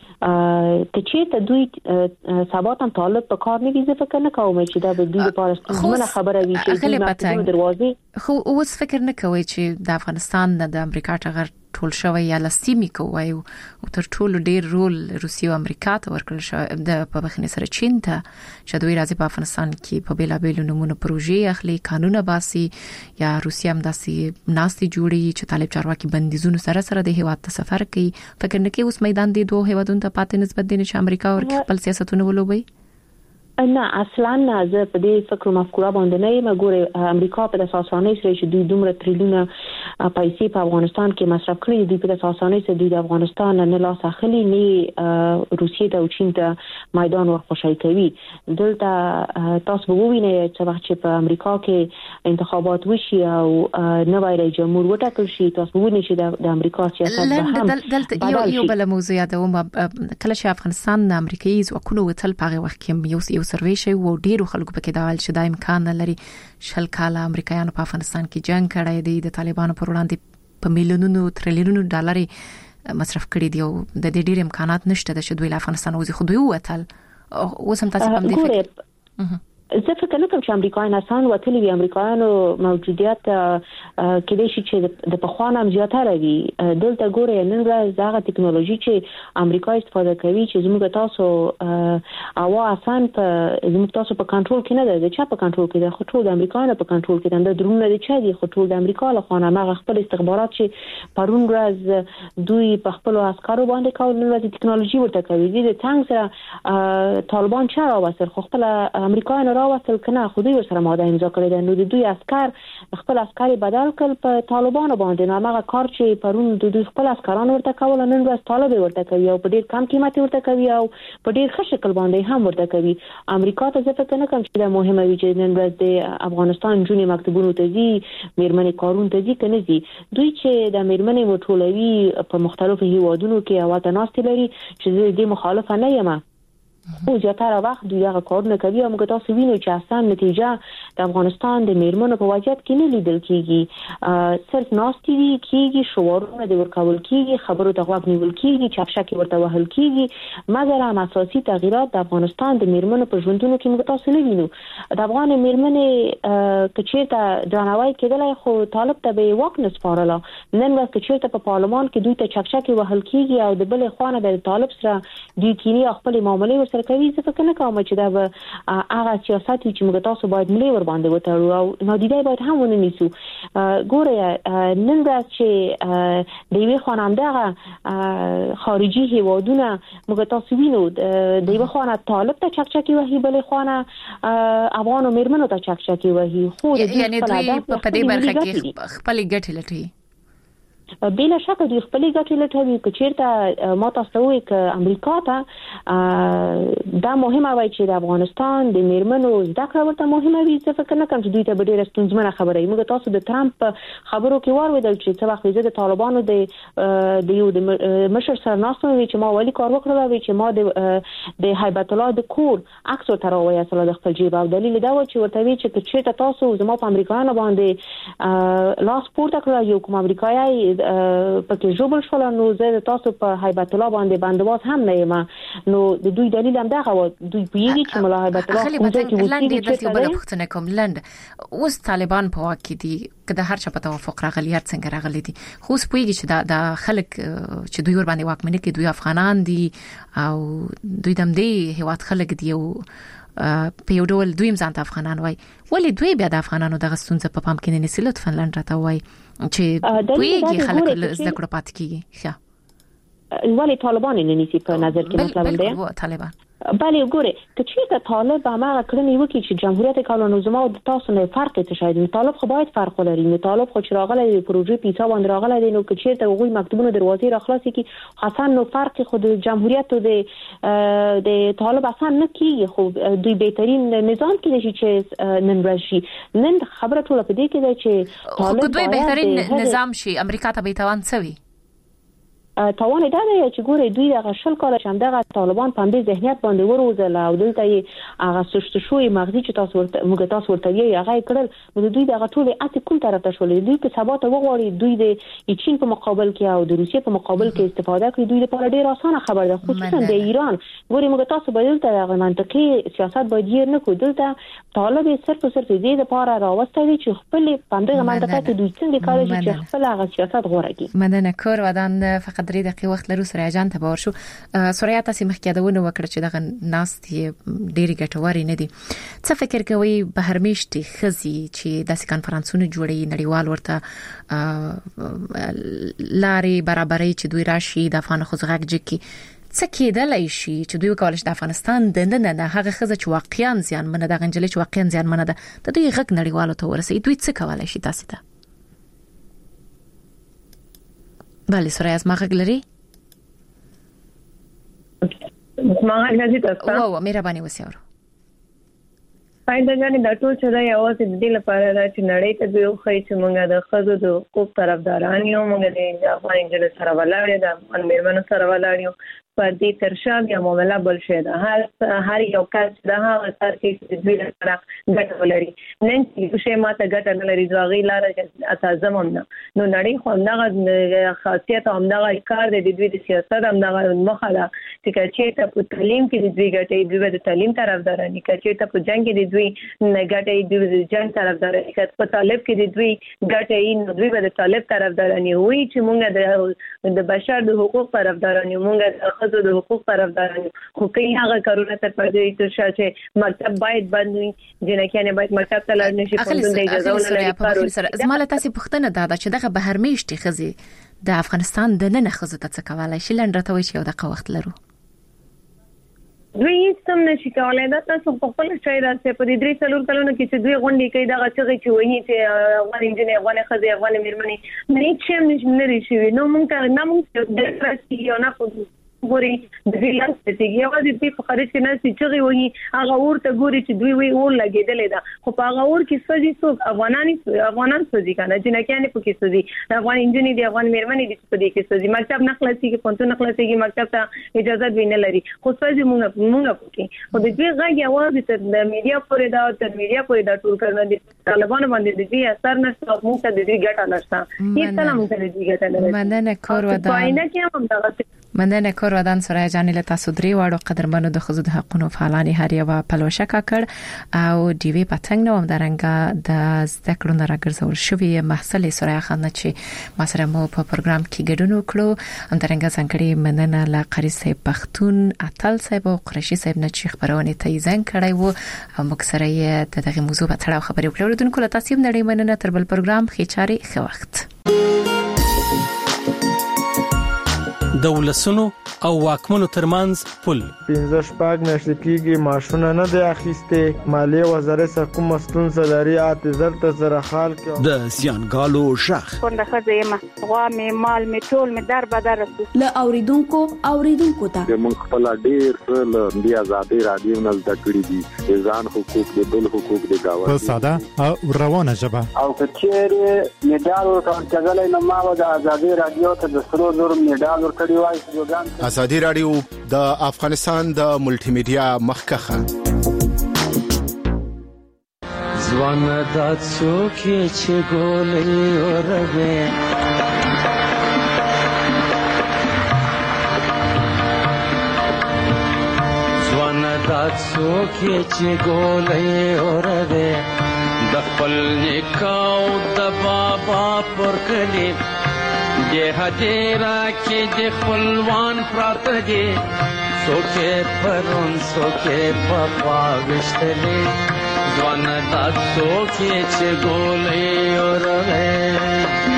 [SPEAKER 7] ته چې ته دوی سباتم طالب په کار نه ویزه فکر نه کوم چې دا به دوی لپاره ستونزمنه خبره وي چې دوی دروازې
[SPEAKER 6] خو اوس فکر نه کوي چې د افغانستان د امریکا ټغر ټول شوی یا لسیمی کوي او تر ټولو ډیر رول روسیه او امریکا ته ورکړل شو د په بخنه سره چین ته چې دوی راځي په افغانستان کې په بیلا بیل نمونه پروژې اخلي قانون باسي یا روسیه هم داسې ناستي جوړي چې طالب چارواکي بندیزونو سره سره د هیواد ته سفر کوي فکر نه کوي اوس میدان دی دوه هیوادونو ته پاتې نسبت دي چې امریکا ور خپل سیاستونه ولوبي
[SPEAKER 7] نه اصلا نه زه په دې فکر مفکوره باندې نه یم ګوره امریکا په اساسانه سره چې دوی دومره تریلیونه پیسې په افغانستان کې مصرف کړي دوی په اساسانه سره دوی د افغانستان نه لاس اخلي نه روسیې ته او چین ته میدان ورخوشي کوي دلته تاسو وګورئ چې وخت چې په امریکا کې انتخابات وشي او نوی رئیس جمهور وټاکل شي تاسو وګورئ چې د امریکا سیاست به هم
[SPEAKER 6] دلته یو یو بل موضوع یادوم کله چې افغانستان د امریکایي ځواکونو وتل په هغه وخت کې یو سروي شوی و ډیرو خلکو پکې دال چې د امکان لري شل کاله امریکایانو په افغانستان کې جنگ کړی دی د طالبانو پر وړاندې په میلیونونو تریلیونونو ډالر مصرف کړي دی او د دې ډیر امکانات نشته چې دوی له افغانستان وځي خو دوی وتل اوس هم تاسو په دې فکر
[SPEAKER 7] زه فکر نه کوم چې امریکایان آسان وتلی وي امریکایانو موجودیت کې د شي چې د پخوانه زیاتره وي دلته ګوره نن ورځ دغه ټکنالوژي چې امریکا استفاده کوي چې زموږ تاسو او آسان په زموږ تاسو په کنټرول کې نه ده چې په کنټرول کې ده خو ټول د امریکایانو په کنټرول کې ده د درونه دي چې دي خو ټول د امریکا له خوا نه خپل استخبارات چې پرون ورځ دوی په خپل عسکرو باندې کول نو د ټکنالوژي ورته کوي د څنګه سره طالبان چا راوستل خو خپل امریکایانو راوستل کنه خو دوی سره ماده امضا کړې ده. نو د دوی عسكر خپل عسكر بدل کړ په طالبانو باندې. نو هغه کار چې پرون د دوی خپل عسكران ورته کول نن ورځ طالب ورته کوي او په ډیر کم قیمت ورته کوي او په ډیر ښه شکل باندې هم ورته کوي. امریکا ته ځکه کنه کوم چې د مهمه وی چې نن ورځ د افغانستان جونې مکتبونو ته ځي میرمنې کارون ته ځي کنه ځي دوی چې د میرمنې وټولوي په مختلفو هیوادونو کې او تناستي لري چې د مخالفه نه یم او زیاتره وخت دوی هغه کارونه کوي او موږ تاسو وینو چې اصلا نتیجه د افغانستان د میرمنو په وضعیت کې نه لیدل کیږي. صرف ناستي دي کیږي شعارونه د ورکول کیږي خبرو ته غوږ نیول کیږي چپشکي ورته وهل کیږي مګر هم اساسي تغیرات د افغانستان د میرمنو په ژوندونو کې موږ تاسو نه وینو. د افغان میرمنې کچېرته درناوی کېدلای خو طالب ته به وخت نسپارله. نن ورځ کچېرته په پارلمان کې دوی ته چپشکي وهل کیږي او د بل خوانه د طالب سره دوی کینی خپل معاملې کوي. زه فکر نه کوم چې دا به هغه سیاست چې موږ تاسو باید ملي ور باندې وتاړو او نادیده باید هم ونه نیسو. ګوره نن ورځ چې د یوې خوا همدغه خارجي هیوادونه موږ تاسو وینو د یوې خوا طالب ته چکچکي وهي بلې خوا افغان میرمنو ته چکچکي وهي. خو
[SPEAKER 6] یعنی دوی په دې برخه کې خپل ګټې لټوي.
[SPEAKER 7] بلا شک دوی خپل ګټې لټوي. که چیرته ما تاسو وایي ک امریکا ته دا مهمه وای چې د افغانستان د میرمنو زده کړه ورته مهمه وي. څه فکر نه کوم چې دوی ته ډېر ستونزمنه خبره وي. موږ تاسو د ټرمپ خبرو کې واورېدل چې څه وخت د طالبانو د د یو د مشر سره ناسو وی چې ما ولی کار وکړل وی چې ما د د هیبت الله د کور عکس تر وای اصله د خپل جیب او دلیل دا و چې ورته وی چې چې تاسو زما په امریکایانو باندې لاس پورته کړو یو کوم امریکایي پکې جوړ شول. نو زه تاسو په هیبت الله باندې باندواز هم نه یم. نو د دوی دلیل هم دغه دوی پیږي چې ملا هیبت الله څنګه چې
[SPEAKER 6] وځي چې بل پښتنه کوم لند اوس طالبان په واک کې دي کله هر چا په توافق راغلی هر څنګه راغلی دي خو اوس پیږي چې د خلک چې دوی ور باندې واکمنه کې دوی افغانان دي او دوی دم دي هیواد خلک دي او په یو ډول دوی ځان ته افغانان وای ولی دوی بیا د افغانانو د غستونځ په پام کې نه نیسي. لطفا لند راته وای چې پیږي خلک زده کړه پات کیږي. ښه
[SPEAKER 7] ولی طالبان نه نیسي په نظر کې مطلب دی
[SPEAKER 6] طالبان
[SPEAKER 7] بله ګوره که چیرته طالب هغه کړنې وکړي چې جمهوریت کالانو زما او تاسو نه فرق څه شاید طالب خو باید فرق ولري. نو طالب خو چې راغلی پروژې پیسا باندې راغلی دی نو که چیرته هغوی مکتوبونو دروازې را خلاص کړي حسن نو فرق خو د جمهوریت او د د طالب اصلا نه کیږي. خو دوی بهترین نظام کې شي چې نن ورشي نن خبره ټوله په دې کې ده چې
[SPEAKER 6] طالب دوی بهترین نظام شي امریکا ته به توان سوي
[SPEAKER 7] توان دا دی چې ګوره دوی دغه شل کال چې همدغه طالبان په دې ذهنیت باندې وروزل او دلته یې هغه سشت شوی مغزي چې تاسو ورته موږ تاسو ورته یې هغه کړل نو دوی دغه ټول اته کوم طرف ته شولې دوی په سبا ته وغواړي دوی د چین په مقابل کې او د روسیې په مقابل کې استفاده کوي. دوی لپاره ډیر اسانه خبر ده خصوصا د ایران. ګوره موږ تاسو به دلته هغه منطقي سیاست باید یې نه کو. دلته طالب صرف صرف دې لپاره راوستي چې خپل په دغه منطقه کې دوی څنګه کار کوي چې خپل هغه سیاست غوړه کړي.
[SPEAKER 6] مدنه کور ودان فقط درې دقیقې وخت لرو سره اجان ته باور شو. سوریا تاسو مخکې داونه وکړه چې دغه ناستي ډېری ګټوري نه دي. څه فکر کوي بهر میشتي خزي چې داسې کانفرنسونه جوړي نړیوال ورته لاري برابرۍ چې دوی راشي د افغان خوځغک جکی څه کېدلای شي چې دوی کولای شي د افغانستان د نه نه هغه خزه چې واقعا ځان منه د غنجلې چې واقعا ځان منه ده د دوی غږ نړیوالو ته ورسي دوی څه کولای شي تاسو ته. بله سوریا از ما غږ لري
[SPEAKER 8] ما غږ تاسو
[SPEAKER 6] او او مهرباني وسیاورو
[SPEAKER 8] فائدہ غني د ټول چې دا یوازې د دې لپاره دا چې نړۍ ته به خو چې مونږه د خزو د حقوق طرفداران یو مونږ د افغان انجل سره ولاړ د افغان میرمنو سره ولاړ یو پر دې ترشا بیا معاملہ بل شي دا هر هر یو کس دا هغه تر کې د دوی لپاره ګټه ولري نن چې شی ماته ګټه نه لري ځاغي لار اساس زمون نه نو نړۍ خو همدغه خاصیت همدغه کار د دوی د سیاست همدغه مخاله چې چې په تعلیم کې د دوی ګټه دوی د تعلیم طرفداران دي چې ته په جنگ کې د دوی نه ګټه دوی د جنگ طرفداران دي په طالب کې د دوی ګټه دوی د طالب طرفداران وي چې مونږ د بشر د حقوق طرفداران یو مونږ د حقوق طرفداران خو کوي هغه کارونه تر پدې تر چې مکتب باید بند وي جنکیانه باید مکتب ته لاړ نشي په دې اجازه ولري کارونه
[SPEAKER 6] سره زماله تاسو پښتنه دا چې دغه بهر میشتي خزي د افغانستان د نن خزه ته څه کولای شي لنډه توي چې یو دغه وخت لرو
[SPEAKER 8] دوی سم نشي کولای دا تاسو په خپل شای راځي په دې درې څلور کلونو کې چې دوی غونډې کوي دا چې چې وایي چې افغان انجنیر افغان خزي افغان میرمنې نه چې نشي نه شي نو موږ ته نه موږ د ترسي یو نه خو ګوري د ویلانس ته یو د دې په خارج کې نه چې وایي هغه ورته ګوري چې دوی وی اور لګیدل دا خو په هغه ور کې سږي سو افغاناني افغانان سږي کنه چې نه کېنه په کې سږي افغان انجنیر دی افغان میرمنې دي په دې کې سږي مکتب نه خلاصي کې پونته نه خلاصي کې مکتب ته اجازه ویني لري خو سږي مونږ مونږ پکې خو د دې غږ आवाज ته میډیا پورې دا تر میډیا پورې دا ټول کړنه دي طالبان باندې د دې اثر نشته مونږ ته د دې ګټه نشته هیڅ نه مونږ ته د دې ګټه نه
[SPEAKER 6] مننه کور ودا
[SPEAKER 8] پاینه کې هم دا
[SPEAKER 6] مننه کور ودان سره جانې له تاسو درې واړو قدرمنو د خزو د حقونو فعالان هر یو په لوشه کړ او ډي وی پتنګ نو درنګ د زده کړو نه راګرځول شوی محصل سره خانه چې ما سره مو په پروګرام کې ګډون وکړو درنګ څنګه مننه لا قری صاحب پختون اتل صاحب او قریشي صاحب نه چې خبرونه ته یې کړی وو او موږ سره یې د دغه موضوع په اړه خبرې وکړو دونکو له تاسو هم نړۍ مننه تر بل پروګرام خېچاري خو وخت
[SPEAKER 13] د ولسونو او واکمنو ترمنځ پل
[SPEAKER 14] پنځه شپږ میاشتې کېږي معاشونه نه دی اخیسته مالیه وزارت څخه کوم ستونزه لري اته زر ته زره خال کې
[SPEAKER 13] د سیانګالو شخ
[SPEAKER 15] څنګه خزه ما غوا می مال می ټول می در بدر
[SPEAKER 16] له اوریدونکو اوریدونکو ته
[SPEAKER 17] موږ خپل ډیر له بیا آزادي رادیو نه زده کړی دي ځان حقوق د بل حقوق د گاوه
[SPEAKER 3] په ساده او روانه ژبه
[SPEAKER 9] او کچېره میډال ورته ځګلې نه ما د آزادي رادیو ته د سرو زر میډال ورکړی
[SPEAKER 18] ازادي رادیو د افغانستان د ملټي میډیا مخکخه
[SPEAKER 19] ځوان د څوک چې ګولې اوربه ځوان د څوک چې ګولې اوربه د خپل نکاو د بابا پر کلی ده هدیرا کې د خپلوان پراته دي څوک پرون څوک په پاوښتلې ځوان دا څوک چې ګولې اورغه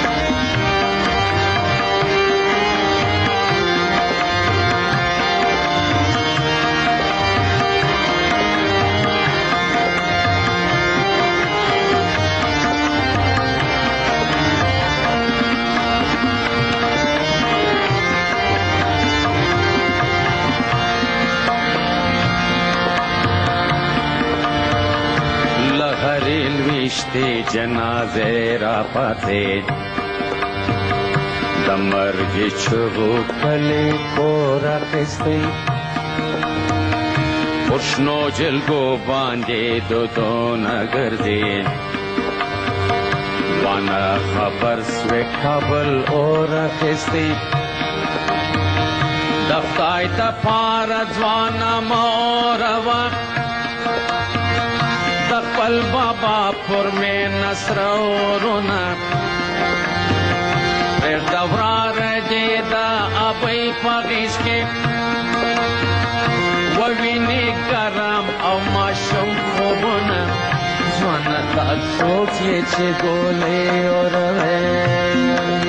[SPEAKER 19] وشته جنازه را پاتې د مرګ چغو کله پورا کستې پښنو جلګو باندې دو دون ګرځي وانا خبر سوي کابل اور کستې دفتای ته پار ځوان موروا خپل بابا پر میں نصر ورونا پر دورار جیدا ابي پاگیش کې وویني کرم او ماشوم خوبونه ځوان تاسو چې ګولې اورې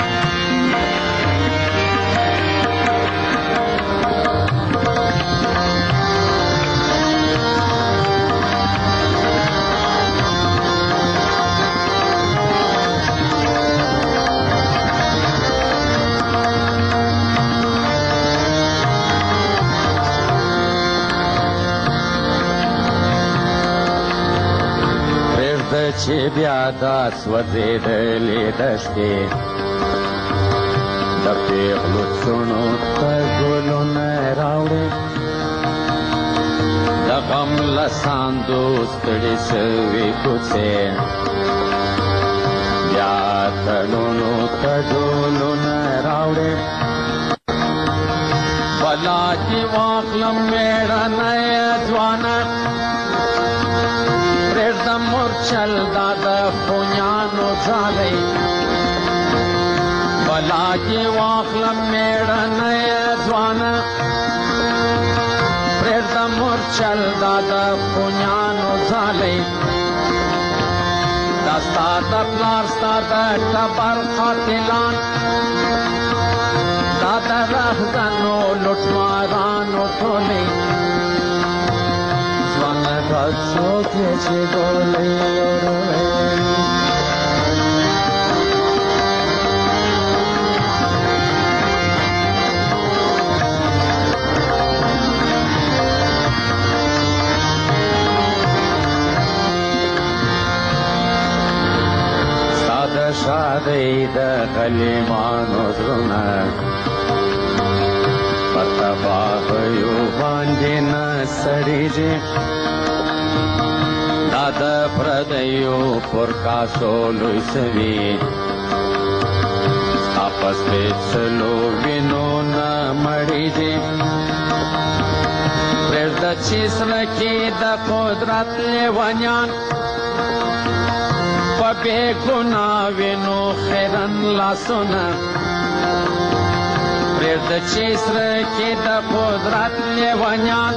[SPEAKER 19] چې بیا دا سوځېدلې دشتې د پیغلو څڼو ته ګلونه راوړې د غم له ساندو ستړې سوې کوڅې بیا تلونو ته ډولونه راوړې بلا چې واخلم مېړنی ځوانه د مورچل دا د خونیانو ځالۍ بلا کې واخلم مېړنی ځوانه پرېږده مورچل دا د خونیانو ځالۍ دا ستا د پلار ستا د ټبر قاتلان دا د رهزنو لوټمارانو ټولۍ څوک چې ګولې اوروي ساده شادي د غلیمانو زړونه پتباه یو باندې نه سړیږي دا د پردیو پر کاسو لوی سوي تاپس پیچلو وینو نه مړیږي پرېږده چې سړکې د قدرت لیونیان په بې ګناه وینو خیرن لاسونه پرېږده چې سړکې د قدرت لیونیان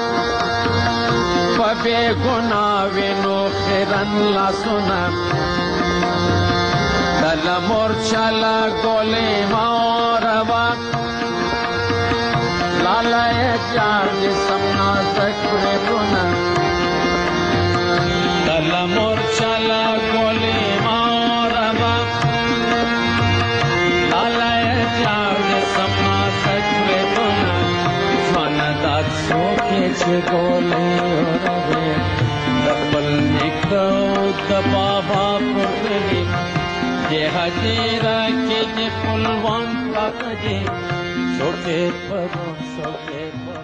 [SPEAKER 19] په بې ګناه وینو خیرن لاسونه کله مورچه له ګولې ماوروا لاله یې جار دې سم نازک پرېږدونه کله مورچه له ګولې ماوروا لاله یې جار دې سم نازک پرېږدونه ځوانه دا څوک یې چې ګولې اوروي د خپل نیکه او د بابا پر کلي دې هدیره کې دې خپلوان پراته دي څوک یې پرون څوک یې